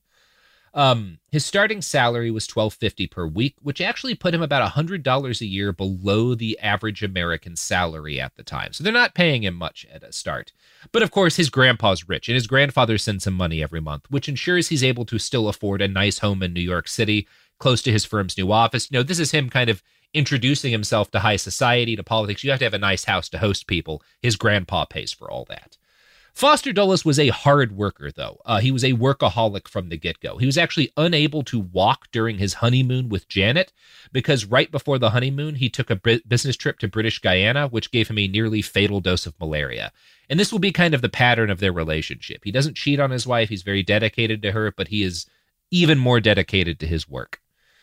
His starting salary was $12.50 per week, which actually put him about $100 a year below the average American salary at the time. So they're not paying him much at a start. But of course, his grandpa's rich, and his grandfather sends him money every month, which ensures he's able to still afford a nice home in New York City, close to his firm's new office. This is him kind of introducing himself to high society, to politics. You have to have a nice house to host people. His grandpa pays for all that. Foster Dulles was a hard worker, though. He was a workaholic from the get-go. He was actually unable to walk during his honeymoon with Janet because right before the honeymoon, he took a business trip to British Guyana, which gave him a nearly fatal dose of malaria. And this will be kind of the pattern of their relationship. He doesn't cheat on his wife. He's very dedicated to her, but he is even more dedicated to his work.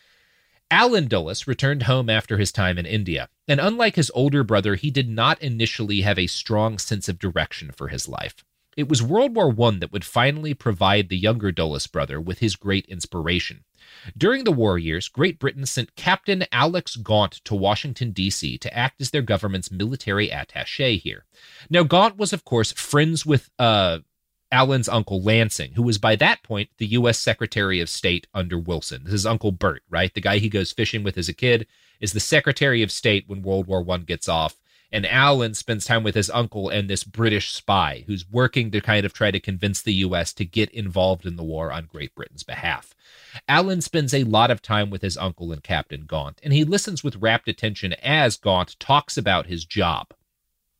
Allen Dulles returned home after his time in India, and unlike his older brother, he did not initially have a strong sense of direction for his life. It was World War I that would finally provide the younger Dulles brother with his great inspiration. During the war years, Great Britain sent Captain Alex Gaunt to Washington, D.C. to act as their government's military attaché here. Now, Gaunt was, of course, friends with Allen's uncle Lansing, who was by that point the U.S. Secretary of State under Wilson. This is Uncle Bert, right? The guy he goes fishing with as a kid is the Secretary of State when World War I gets off. And Allen spends time with his uncle and this British spy who's working to kind of try to convince the U.S. to get involved in the war on Great Britain's behalf. Allen spends a lot of time with his uncle and Captain Gaunt, and he listens with rapt attention as Gaunt talks about his job.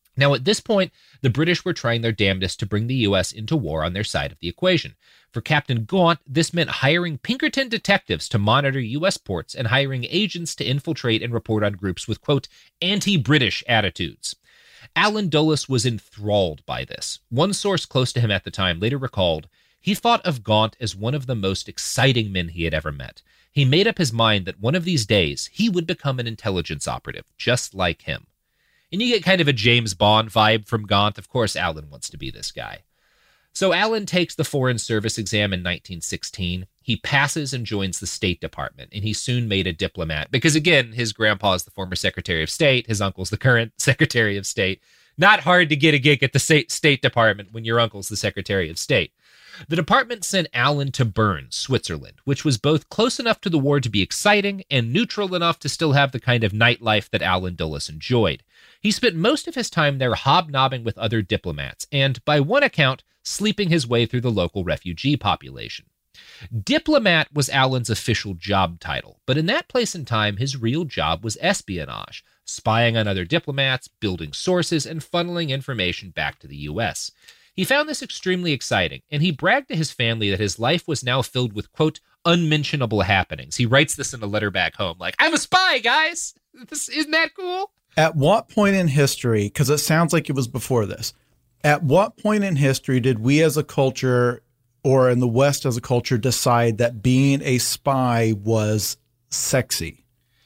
Now, at this point, the British were trying their damnedest to bring the U.S. into war on their side of the equation. For Captain Gaunt, this meant hiring Pinkerton detectives to monitor U.S. ports and hiring agents to infiltrate and report on groups with, quote, anti-British attitudes. Allen Dulles was enthralled by this. One source close to him at the time later recalled, he thought of Gaunt as one of the most exciting men he had ever met. He made up his mind that one of these days he would become an intelligence operative, just like him. And you get kind of a James Bond vibe from Gaunt. Of course, Allen wants to be this guy. So Allen takes the Foreign Service exam in 1916. He passes and joins the State Department, and he's soon made a diplomat. Because again, his grandpa is the former Secretary of State. His uncle's the current Secretary of State. Not hard to get a gig at the State Department when your uncle's the Secretary of State. The department sent Allen to Bern, Switzerland, which was both close enough to the war to be exciting and neutral enough to still have the kind of nightlife that Allen Dulles enjoyed. He spent most of his time there hobnobbing with other diplomats and, by one account, sleeping his way through the local refugee population. Diplomat was Allen's official job title, but in that place and time, his real job was espionage, spying on other diplomats, building sources, and funneling information back to the U.S. He found this extremely exciting, and he bragged to his family that his life was now filled with, quote, unmentionable happenings. He writes this in a letter back home, like, I'm a spy, guys! Isn't that cool? At what point in history, because it sounds like it was before this, at what point in history did we as a culture, or in the West as a culture, decide that being a spy was sexy?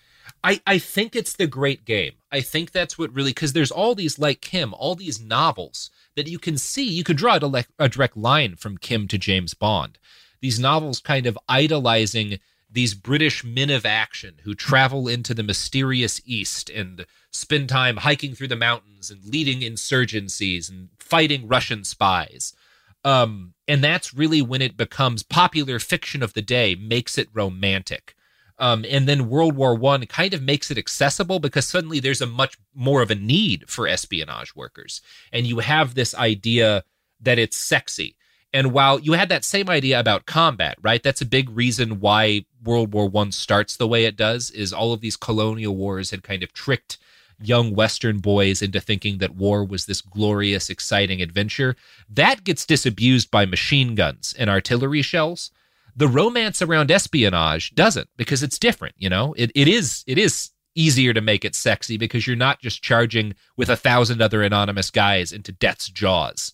I think it's The Great Game. I think that's what really, because there's all these, like Kim, all these novels that you can see. You could draw a direct line from Kim to James Bond. These novels kind of idolizing these British men of action who travel into the mysterious East and spend time hiking through the mountains and leading insurgencies and fighting Russian spies. And that's really when it becomes popular fiction of the day, makes it romantic. And then World War I kind of makes it accessible because suddenly there's a much more of a need for espionage workers. And you have this idea that it's sexy. And while you had that same idea about combat, right? That's a big reason why World War I starts the way it does, is all of these colonial wars had kind of tricked young Western boys into thinking that war was this glorious, exciting adventure. That gets disabused by machine guns and artillery shells. The romance around espionage doesn't, because it's different, you know? It is easier to make it sexy because you're not just charging with 1,000 other anonymous guys into death's jaws.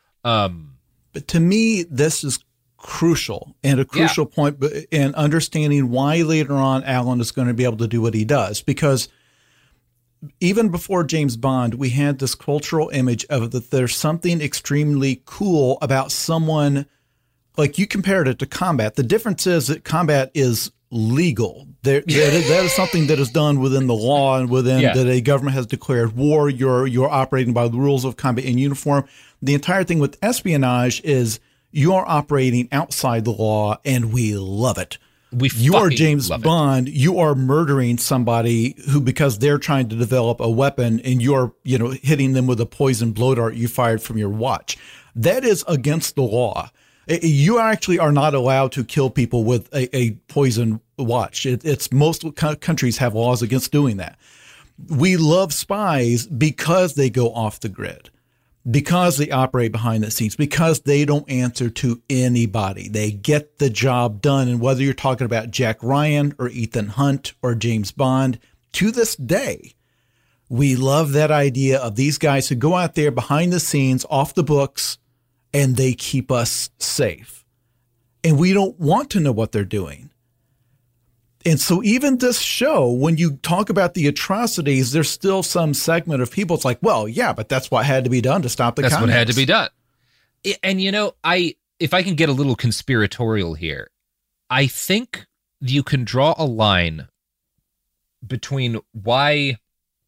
But to me, this is crucial, and a crucial point in understanding why later on Allen is going to be able to do what he does. Because even before James Bond, we had this cultural image of that there's something extremely cool about someone. Like, you compared it to combat. The difference is that combat is legal. That is something that is done within the law and within that a government has declared war. You're operating by the rules of combat in uniform. The entire thing with espionage is you're operating outside the law, and we love it. You are James Bond. You are murdering somebody who, because they're trying to develop a weapon, and you're hitting them with a poison blow dart you fired from your watch. That is against the law. You actually are not allowed to kill people with a poison watch. It's most countries have laws against doing that. We love spies because they go off the grid, because they operate behind the scenes, because they don't answer to anybody. They get the job done. And whether you're talking about Jack Ryan or Ethan Hunt or James Bond, to this day, we love that idea of these guys who go out there behind the scenes, off the books, and they keep us safe. And we don't want to know what they're doing. And so even this show, when you talk about the atrocities, there's still some segment of people. It's like, well, yeah, but that's what had to be done to stop the communists. That's what had to be done. And, if I can get a little conspiratorial here, I think you can draw a line between why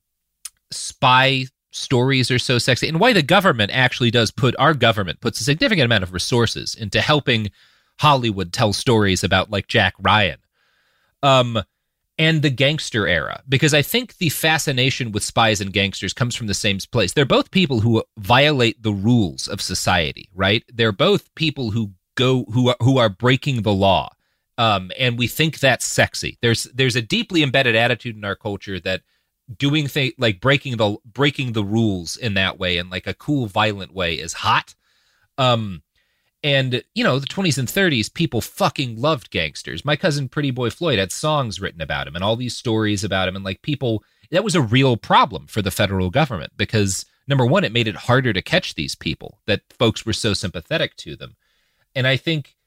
spy stories are so sexy and why the government actually does our government puts a significant amount of resources into helping Hollywood tell stories about, like, Jack Ryan. And the gangster era, because I think the fascination with spies and gangsters comes from the same place. They're both people who violate the rules of society, right? They're both people who are breaking the law. And we think that's sexy. There's a deeply embedded attitude in our culture that doing things like breaking the rules in that way, in like a cool, violent way, is hot. And the 20s and 30s, people fucking loved gangsters. My cousin Pretty Boy Floyd had songs written about him and all these stories about him, and like people, that was a real problem for the federal government because, number one, it made it harder to catch these people, that folks were so sympathetic to them. And I think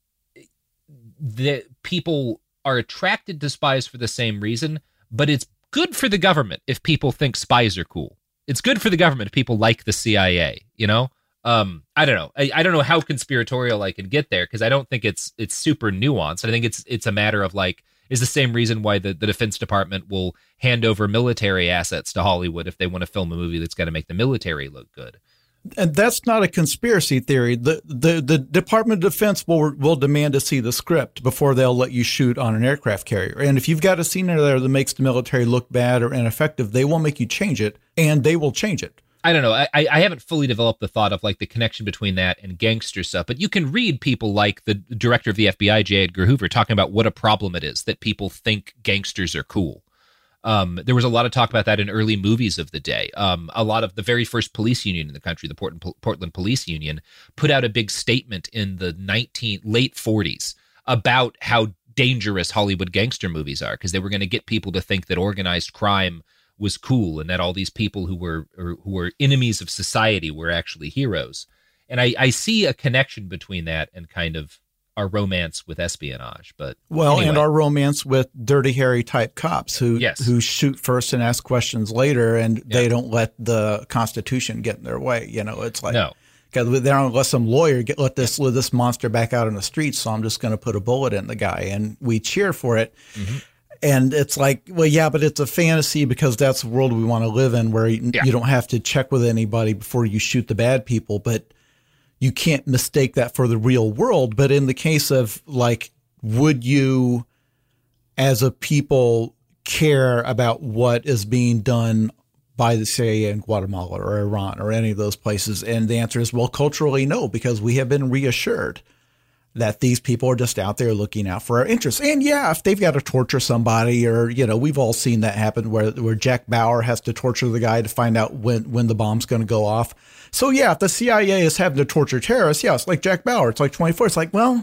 that people are attracted to spies for the same reason, but it's good for the government if people think spies are cool. It's good for the government if people like the CIA, I don't know. I don't know how conspiratorial I can get there because I don't think it's super nuanced. I think it's a matter of like, is the same reason why the Defense Department will hand over military assets to Hollywood if they want to film a movie that's got to make the military look good. And that's not a conspiracy theory. The Department of Defense will demand to see the script before they'll let you shoot on an aircraft carrier. And if you've got a scene in there that makes the military look bad or ineffective, they will make you change it, and they will change it. I don't know. I haven't fully developed the thought of like the connection between that and gangster stuff, but you can read people like the director of the FBI, J. Edgar Hoover, talking about what a problem it is that people think gangsters are cool. There was a lot of talk about that in early movies of the day. A lot of the very first police union in the country, the Portland Police Union, put out a big statement in the late 40s about how dangerous Hollywood gangster movies are because they were going to get people to think that organized crime was cool and that all these people who were enemies of society were actually heroes. And I see a connection between that and kind of our romance with espionage, but anyway. And our romance with Dirty Harry type cops who shoot first and ask questions later, and they don't let the Constitution get in their way. It's like, no, because they don't let some lawyer let this monster back out in the streets. So I'm just going to put a bullet in the guy, and we cheer for it. Mm-hmm. And it's like, well, yeah, but it's a fantasy because that's the world we want to live in, where you don't have to check with anybody before you shoot the bad people, but you can't mistake that for the real world. But in the case of like, would you as a people care about what is being done by the CIA in Guatemala or Iran or any of those places? And the answer is, well, culturally, no, because we have been reassured that these people are just out there looking out for our interests. And yeah, if they've got to torture somebody, or, we've all seen that happen where Jack Bauer has to torture the guy to find out when the bomb's going to go off. So yeah, if the CIA is having to torture terrorists, it's like Jack Bauer. It's like 24. It's like, well,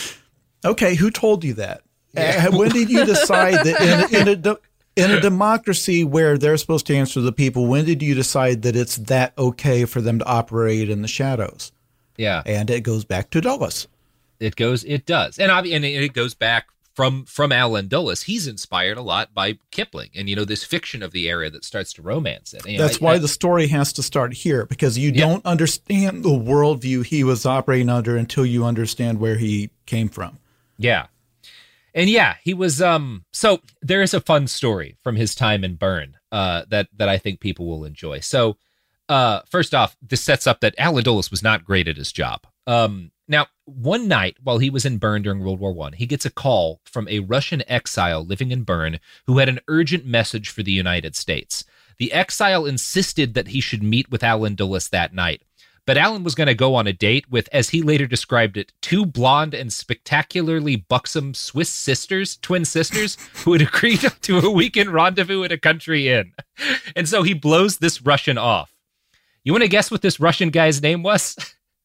okay, who told you that? Yeah. When did you decide that in a democracy where they're supposed to answer the people, when did you decide that it's that okay for them to operate in the shadows? Yeah. And it goes back to Dulles. It does. And it goes back from Alan Dulles. He's inspired a lot by Kipling and, this fiction of the era that starts to romance it. That's why the story has to start here, because you don't understand the worldview he was operating under until you understand where he came from. Yeah. And he was, so there is a fun story from his time in Bern that I think people will enjoy. So first off, this sets up that Alan Dulles was not great at his job. Now, one night while he was in Bern during World War I, he gets a call from a Russian exile living in Bern who had an urgent message for the United States. The exile insisted that he should meet with Alan Dulles that night, but Alan was going to go on a date with, as he later described it, two blonde and spectacularly buxom Swiss twin sisters, who had agreed to a weekend rendezvous at a country inn. And so he blows this Russian off. You want to guess what this Russian guy's name was?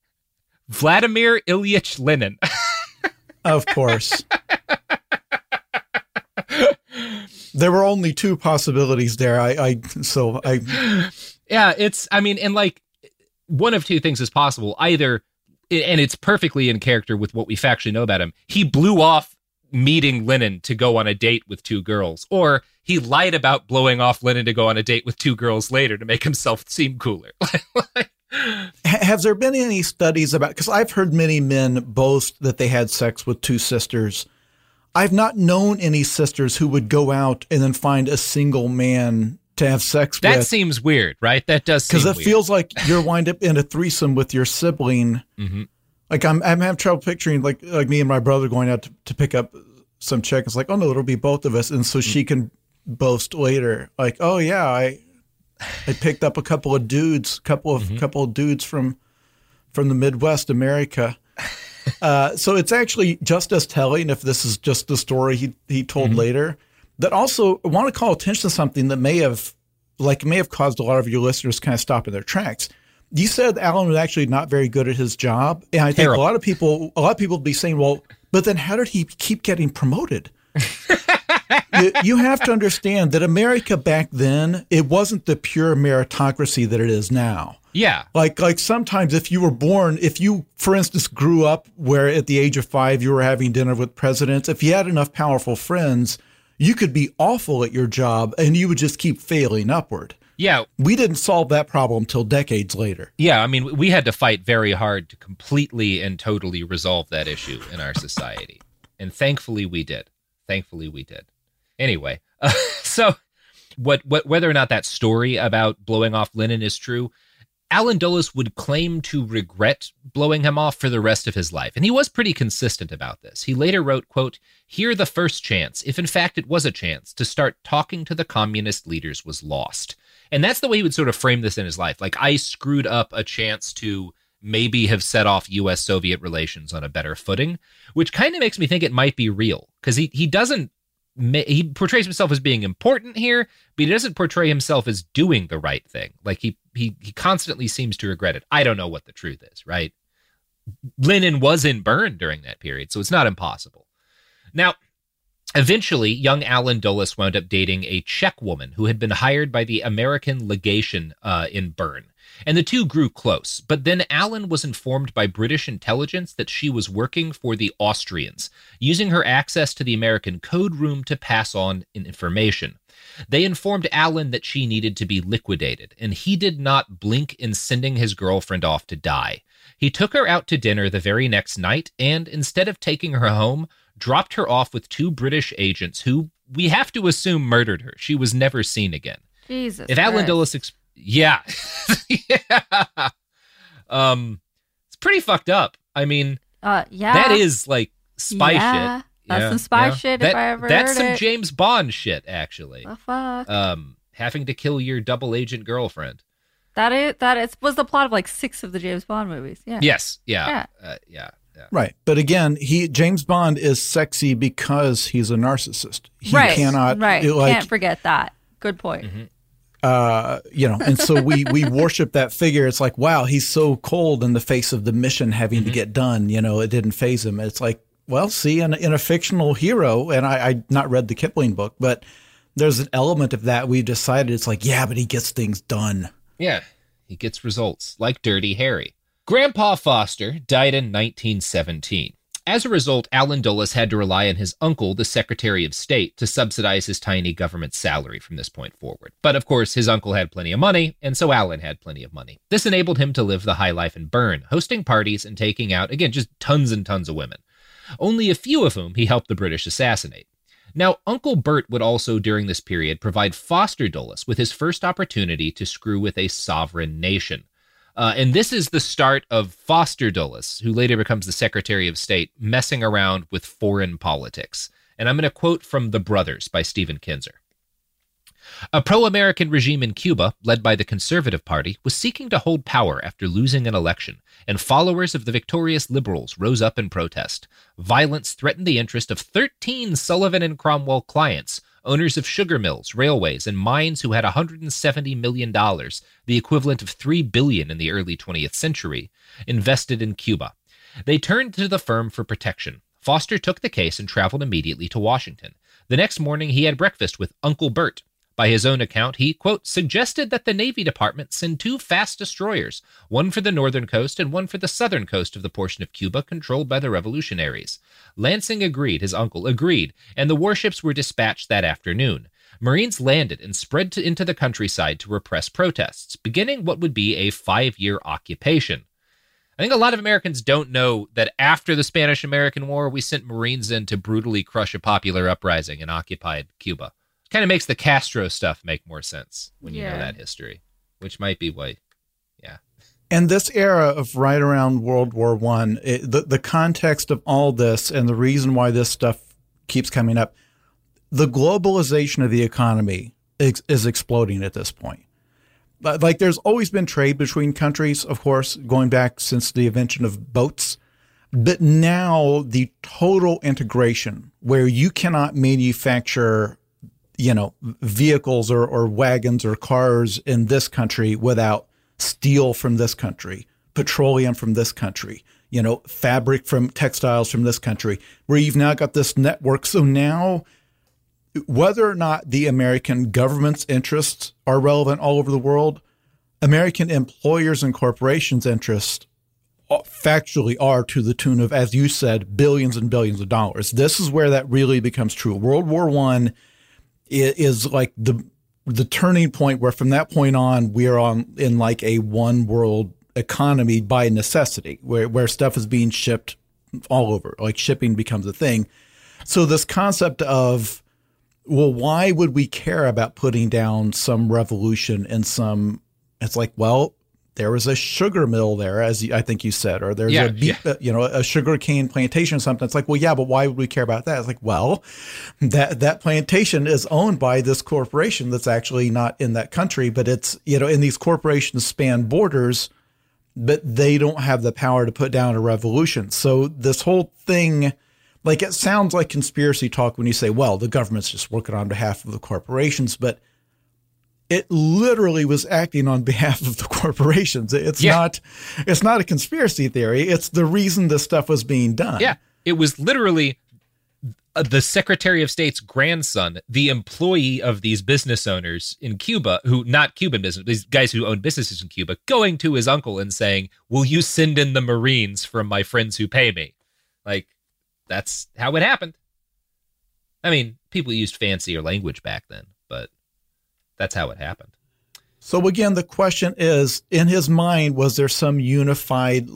Vladimir Ilyich Lenin. Of course. There were only two possibilities there. And like one of two things is possible. Either, and it's perfectly in character with what we factually know about him, he blew off meeting Lenin to go on a date with two girls, or he lied about blowing off Lenin to go on a date with two girls later to make himself seem cooler. Have there been any studies about, because I've heard many men boast that they had sex with two sisters. I've not known any sisters who would go out and then find a single man to have sex with. That seems weird, right? That does seem weird. Because it feels like you're wind up in a threesome with your sibling. Mm-hmm. Like I'm having trouble picturing like me and my brother going out to pick up some chick. It's like, oh no, it'll be both of us. And so she can boast later, like, oh yeah, I picked up a couple of dudes, couple of dudes from the Midwest America. So it's actually just as telling if this is just the story he told later. that also I want to call attention to something that may have caused a lot of your listeners to kind of stop in their tracks. You said Allen was actually not very good at his job. And I think a lot of people would be saying, well, but then how did he keep getting promoted? You have to understand that America back then, it wasn't the pure meritocracy that it is now. Yeah. Like sometimes if you, for instance, grew up where at the age of 5 you were having dinner with presidents, if you had enough powerful friends, you could be awful at your job and you would just keep failing upward. Yeah. We didn't solve that problem till decades later. Yeah. I mean, we had to fight very hard to completely and totally resolve that issue in our society. And thankfully we did. Anyway, so whether or not that story about blowing off Lennon is true, Allen Dulles would claim to regret blowing him off for the rest of his life. And he was pretty consistent about this. He later wrote, quote, "Here the first chance, if in fact it was a chance, to start talking to the communist leaders was lost." And that's the way he would sort of frame this in his life. Like, I screwed up a chance to maybe have set off U.S.-Soviet relations on a better footing, which kind of makes me think it might be real. Because he portrays himself as being important here, but he doesn't portray himself as doing the right thing. Like, he constantly seems to regret it. I don't know what the truth is, right? Lenin was in Bern during that period, so it's not impossible. Now, eventually, young Allen Dulles wound up dating a Czech woman who had been hired by the American legation in Bern. And the two grew close, but then Allen was informed by British intelligence that she was working for the Austrians, using her access to the American code room to pass on information. They informed Allen that she needed to be liquidated, and he did not blink in sending his girlfriend off to die. He took her out to dinner the very next night, and instead of taking her home, dropped her off with 2 British agents who, we have to assume, murdered her. She was never seen again. Jesus If Allen Dulles... Yeah. Yeah. It's pretty fucked up. I mean, yeah. That is like spy shit. That's some spy shit if I ever heard it. That's some James Bond shit, actually. The fuck? Having to kill your double agent girlfriend. That was the plot of like 6 of the James Bond movies. Yeah. Yes. Yeah. Yeah. Right. But again, James Bond is sexy because he's a narcissist. He cannot. Right. Can't forget that. Good point. Mm-hmm. And so we worship that figure. It's like, wow, he's so cold in the face of the mission having to get done. It didn't faze him. It's like, well, see, in a fictional hero, and I not read the Kipling book, but there's an element of that. We've decided it's like, yeah, but he gets things done. Yeah, he gets results, like Dirty Harry. Grandpa Foster died in 1917. As a result, Allen Dulles had to rely on his uncle, the Secretary of State, to subsidize his tiny government salary from this point forward. But of course, his uncle had plenty of money, and so Allen had plenty of money. This enabled him to live the high life in Bern, hosting parties and taking out, again, just tons and tons of women. Only a few of whom he helped the British assassinate. Now, Uncle Bert would also, during this period, provide Foster Dulles with his first opportunity to screw with a sovereign nation. And this is the start of Foster Dulles, who later becomes the Secretary of State, messing around with foreign politics. And I'm going to quote from The Brothers by Stephen Kinzer. A pro-American regime in Cuba, led by the Conservative Party, was seeking to hold power after losing an election, and followers of the victorious liberals rose up in protest. Violence threatened the interest of 13 Sullivan and Cromwell clients, owners of sugar mills, railways, and mines who had $170 million, the equivalent of $3 billion in the early 20th century, invested in Cuba. They turned to the firm for protection. Foster took the case and traveled immediately to Washington. The next morning, he had breakfast with Uncle Bert. By his own account, he, quote, suggested that the Navy Department send 2 fast destroyers, one for the northern coast and one for the southern coast of the portion of Cuba controlled by the revolutionaries. Lansing agreed, his uncle agreed, and the warships were dispatched that afternoon. Marines landed and spread into the countryside to repress protests, beginning what would be a 5-year occupation. I think a lot of Americans don't know that after the Spanish-American War, we sent Marines in to brutally crush a popular uprising in occupied Cuba. Kind of makes the Castro stuff make more sense when you know that history, which might be why, And this era of right around World War I, the context of all this and the reason why this stuff keeps coming up, the globalization of the economy is exploding at this point. Like, there's always been trade between countries, of course, going back since the invention of boats. But now the total integration where you cannot manufacture vehicles or wagons or cars in this country without steel from this country, petroleum from this country, fabric from textiles from this country, where you've now got this network. So now, whether or not the American government's interests are relevant all over the world, American employers and corporations' interests factually are to the tune of, as you said, billions and billions of dollars. This is where that really becomes true. World War I is like the turning point where from that point on, we're in like a one world economy by necessity, where stuff is being shipped all over, like shipping becomes a thing. So this concept of, well, why would we care about putting down some revolution and it's like, well, there was a sugar mill there, as I think you said, or there's a sugar cane plantation or something. It's like, well, yeah, but why would we care about that? It's like, well, that plantation is owned by this corporation that's actually not in that country, but it's, and these corporations span borders, but they don't have the power to put down a revolution. So this whole thing, like, it sounds like conspiracy talk when you say, well, the government's just working on behalf of the corporations, but it literally was acting on behalf of the corporations. It's not a conspiracy theory. It's the reason this stuff was being done. Yeah. It was literally the Secretary of State's grandson, the employee of these business owners in Cuba, who, not Cuban business, these guys who own businesses in Cuba, going to his uncle and saying, will you send in the Marines from my friends who pay me? Like, that's how it happened. I mean, people used fancier language back then, but that's how it happened. So again, the question is, in his mind, was there some unified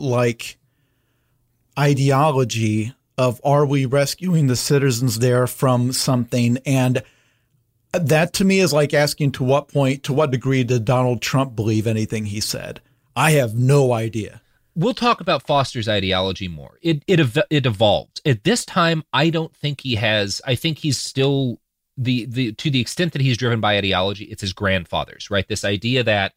ideology of, are we rescuing the citizens there from something? And that to me is like asking to what degree did Donald Trump believe anything he said? I have no idea. We'll talk about Foster's ideology more. It evolved. At this time, I don't think he has. I think he's still to the extent that he's driven by ideology, it's his grandfather's, right? This idea that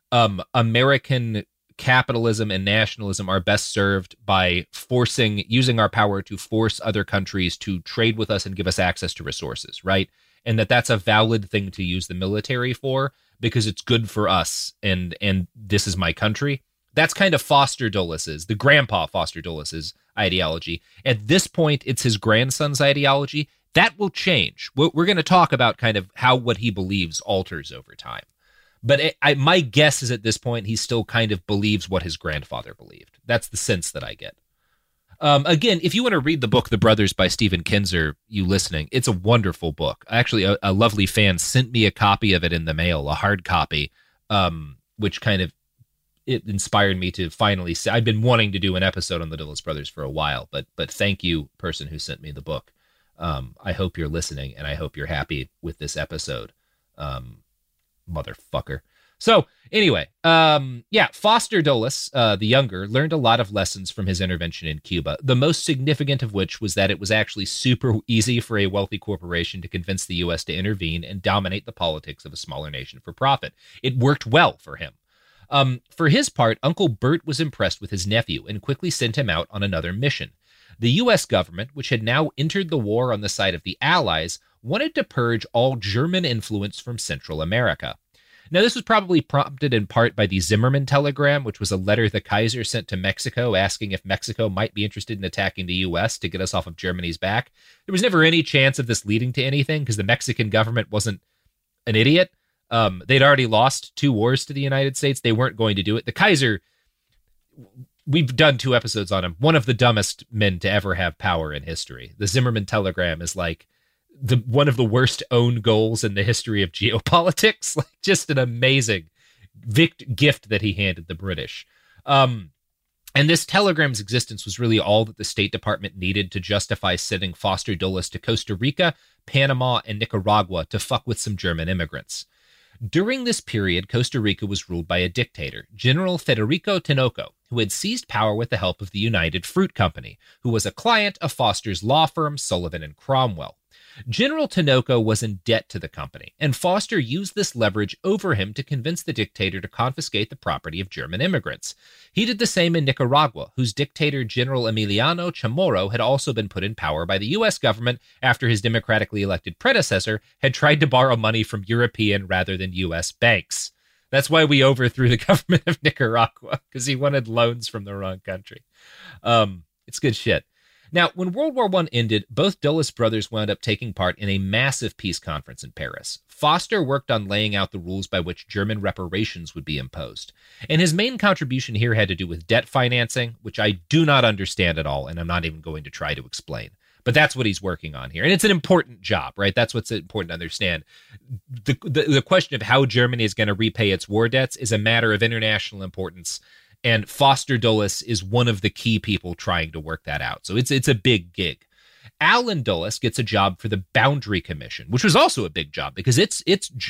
American capitalism and nationalism are best served by using our power to force other countries to trade with us and give us access to resources, right? And that's a valid thing to use the military for because it's good for us and this is my country. That's kind of Foster Dulles', the grandpa Foster Dulles' ideology. At this point, it's his grandson's ideology. That will change. We're going to talk about kind of how what he believes alters over time. But my guess is at this point, he still kind of believes what his grandfather believed. That's the sense that I get. Again, if you want to read the book, The Brothers by Stephen Kinzer, you listening, it's a wonderful book. Actually, a lovely fan sent me a copy of it in the mail, a hard copy, which kind of it inspired me to finally say, I've been wanting to do an episode on the Dulles brothers for a while, but thank you, person who sent me the book. I hope you're listening, and I hope you're happy with this episode, motherfucker. So anyway, Foster Dulles, the younger, learned a lot of lessons from his intervention in Cuba, the most significant of which was that it was actually super easy for a wealthy corporation to convince the U.S. to intervene and dominate the politics of a smaller nation for profit. It worked well for him. For his part, Uncle Bert was impressed with his nephew and quickly sent him out on another mission. The U.S. government, which had now entered the war on the side of the Allies, wanted to purge all German influence from Central America. Now, this was probably prompted in part by the Zimmerman telegram, which was a letter the Kaiser sent to Mexico asking if Mexico might be interested in attacking the U.S. to get us off of Germany's back. There was never any chance of this leading to anything because the Mexican government wasn't an idiot. They'd already lost 2 wars to the United States. They weren't going to do it. The Kaiser, we've done 2 episodes on him, one of the dumbest men to ever have power in history. The Zimmerman telegram is like one of the worst own goals in the history of geopolitics. Like, just an amazing gift that he handed the British. And this telegram's existence was really all that the State Department needed to justify sending Foster Dulles to Costa Rica, Panama, and Nicaragua to fuck with some German immigrants. During this period, Costa Rica was ruled by a dictator, General Federico Tinoco, who had seized power with the help of the United Fruit Company, who was a client of Foster's law firm, Sullivan and Cromwell. General Tinoco was in debt to the company, and Foster used this leverage over him to convince the dictator to confiscate the property of German immigrants. He did the same in Nicaragua, whose dictator General Emiliano Chamorro had also been put in power by the U.S. government after his democratically elected predecessor had tried to borrow money from European rather than U.S. banks. That's why we overthrew the government of Nicaragua, because he wanted loans from the wrong country. It's good shit. Now, when World War I ended, both Dulles brothers wound up taking part in a massive peace conference in Paris. Foster worked on laying out the rules by which German reparations would be imposed. And his main contribution here had to do with debt financing, which I do not understand at all, and I'm not even going to try to explain. But that's what he's working on here. And it's an important job, right? That's what's important to understand. The question of how Germany is going to repay its war debts is a matter of international importance. And Foster Dulles is one of the key people trying to work that out. So it's a big gig. Allen Dulles gets a job for the Boundary Commission, which was also a big job because its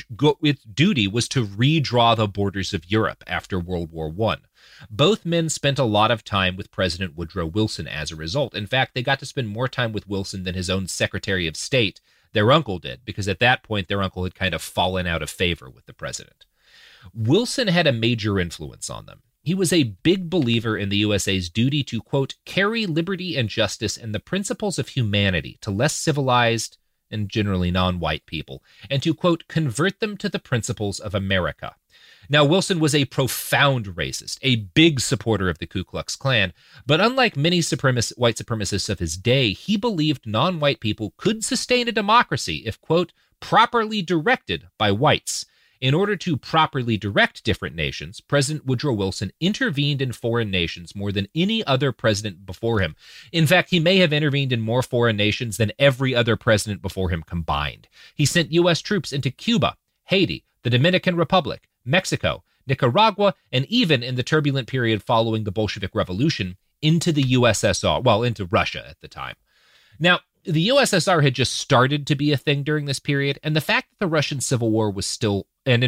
duty was to redraw the borders of Europe after World War I. Both men spent a lot of time with President Woodrow Wilson as a result. In fact, they got to spend more time with Wilson than his own Secretary of State, their uncle, did, because at that point their uncle had kind of fallen out of favor with the president. Wilson had a major influence on them. He was a big believer in the USA's duty to, quote, carry liberty and justice and the principles of humanity to less civilized and generally non-white people, and to, quote, convert them to the principles of America. Now, Wilson was a profound racist, a big supporter of the Ku Klux Klan, but unlike many white supremacists of his day, he believed non-white people could sustain a democracy if, quote, properly directed by whites. In order to properly direct different nations, President Woodrow Wilson intervened in foreign nations more than any other president before him. In fact, he may have intervened in more foreign nations than every other president before him combined. He sent U.S. troops into Cuba, Haiti, the Dominican Republic, Mexico, Nicaragua, and even in the turbulent period following the Bolshevik Revolution, into the USSR, well, into Russia at the time. Now, the USSR had just started to be a thing during this period, and the fact that the Russian Civil War was still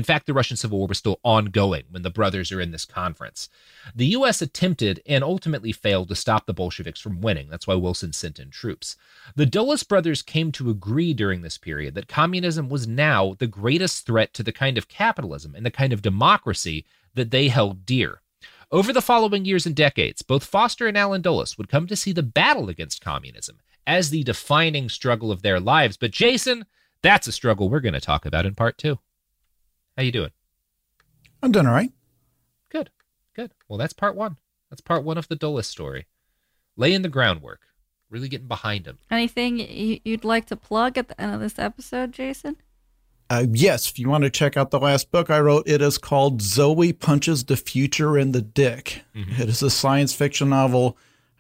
ongoing when the brothers are in this conference. The U.S. attempted and ultimately failed to stop the Bolsheviks from winning. That's why Wilson sent in troops. The Dulles brothers came to agree during this period that communism was now the greatest threat to the kind of capitalism and the kind of democracy that they held dear. Over the following years and decades, both Foster and Allen Dulles would come to see the battle against communism as the defining struggle of their lives. But Jason, that's a struggle we're going to talk about in part 2. How you doing? I'm doing all right. Good. Well, that's part 1. That's part 1 of the Dulles story. Laying the groundwork. Really getting behind him. Anything you'd like to plug at the end of this episode, Jason? Yes, if you want to check out the last book I wrote, it is called Zoe Punches the Future in the Dick. Mm-hmm. It is a science fiction novel.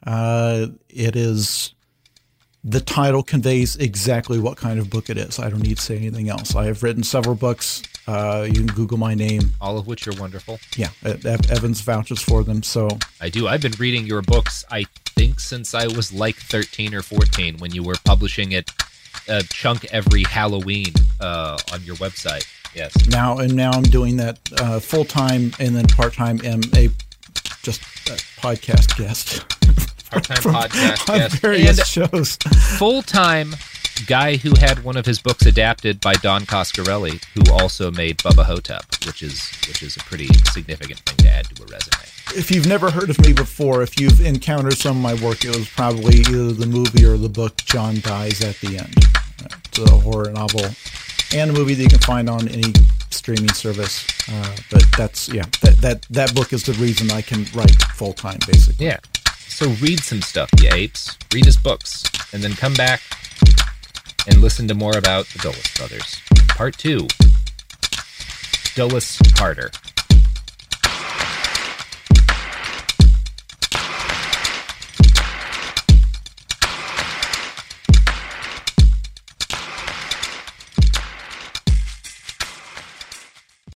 The title conveys exactly what kind of book it is. I don't need to say anything else. I have written several books. You can Google my name. All of which are wonderful. Yeah, Evans vouches for them. So I do. I've been reading your books, I think, since I was like 13 or 14 when you were publishing it a chunk every Halloween on your website. Yes. Now I'm doing that full-time, and then part-time am a podcast guest. Part-time podcast guest. Various shows. Full-time guy who had one of his books adapted by Don Coscarelli, who also made Bubba Hotep, which is a pretty significant thing to add to a resume. If you've never heard of me before, if you've encountered some of my work, it was probably either the movie or the book John Dies at the End. It's a horror novel and a movie that you can find on any streaming service. But that book is the reason I can write full-time, basically. Yeah. So read some stuff, you apes. Read his books, and then come back and listen to more about the Dulles brothers. Part 2. Dulles Carter.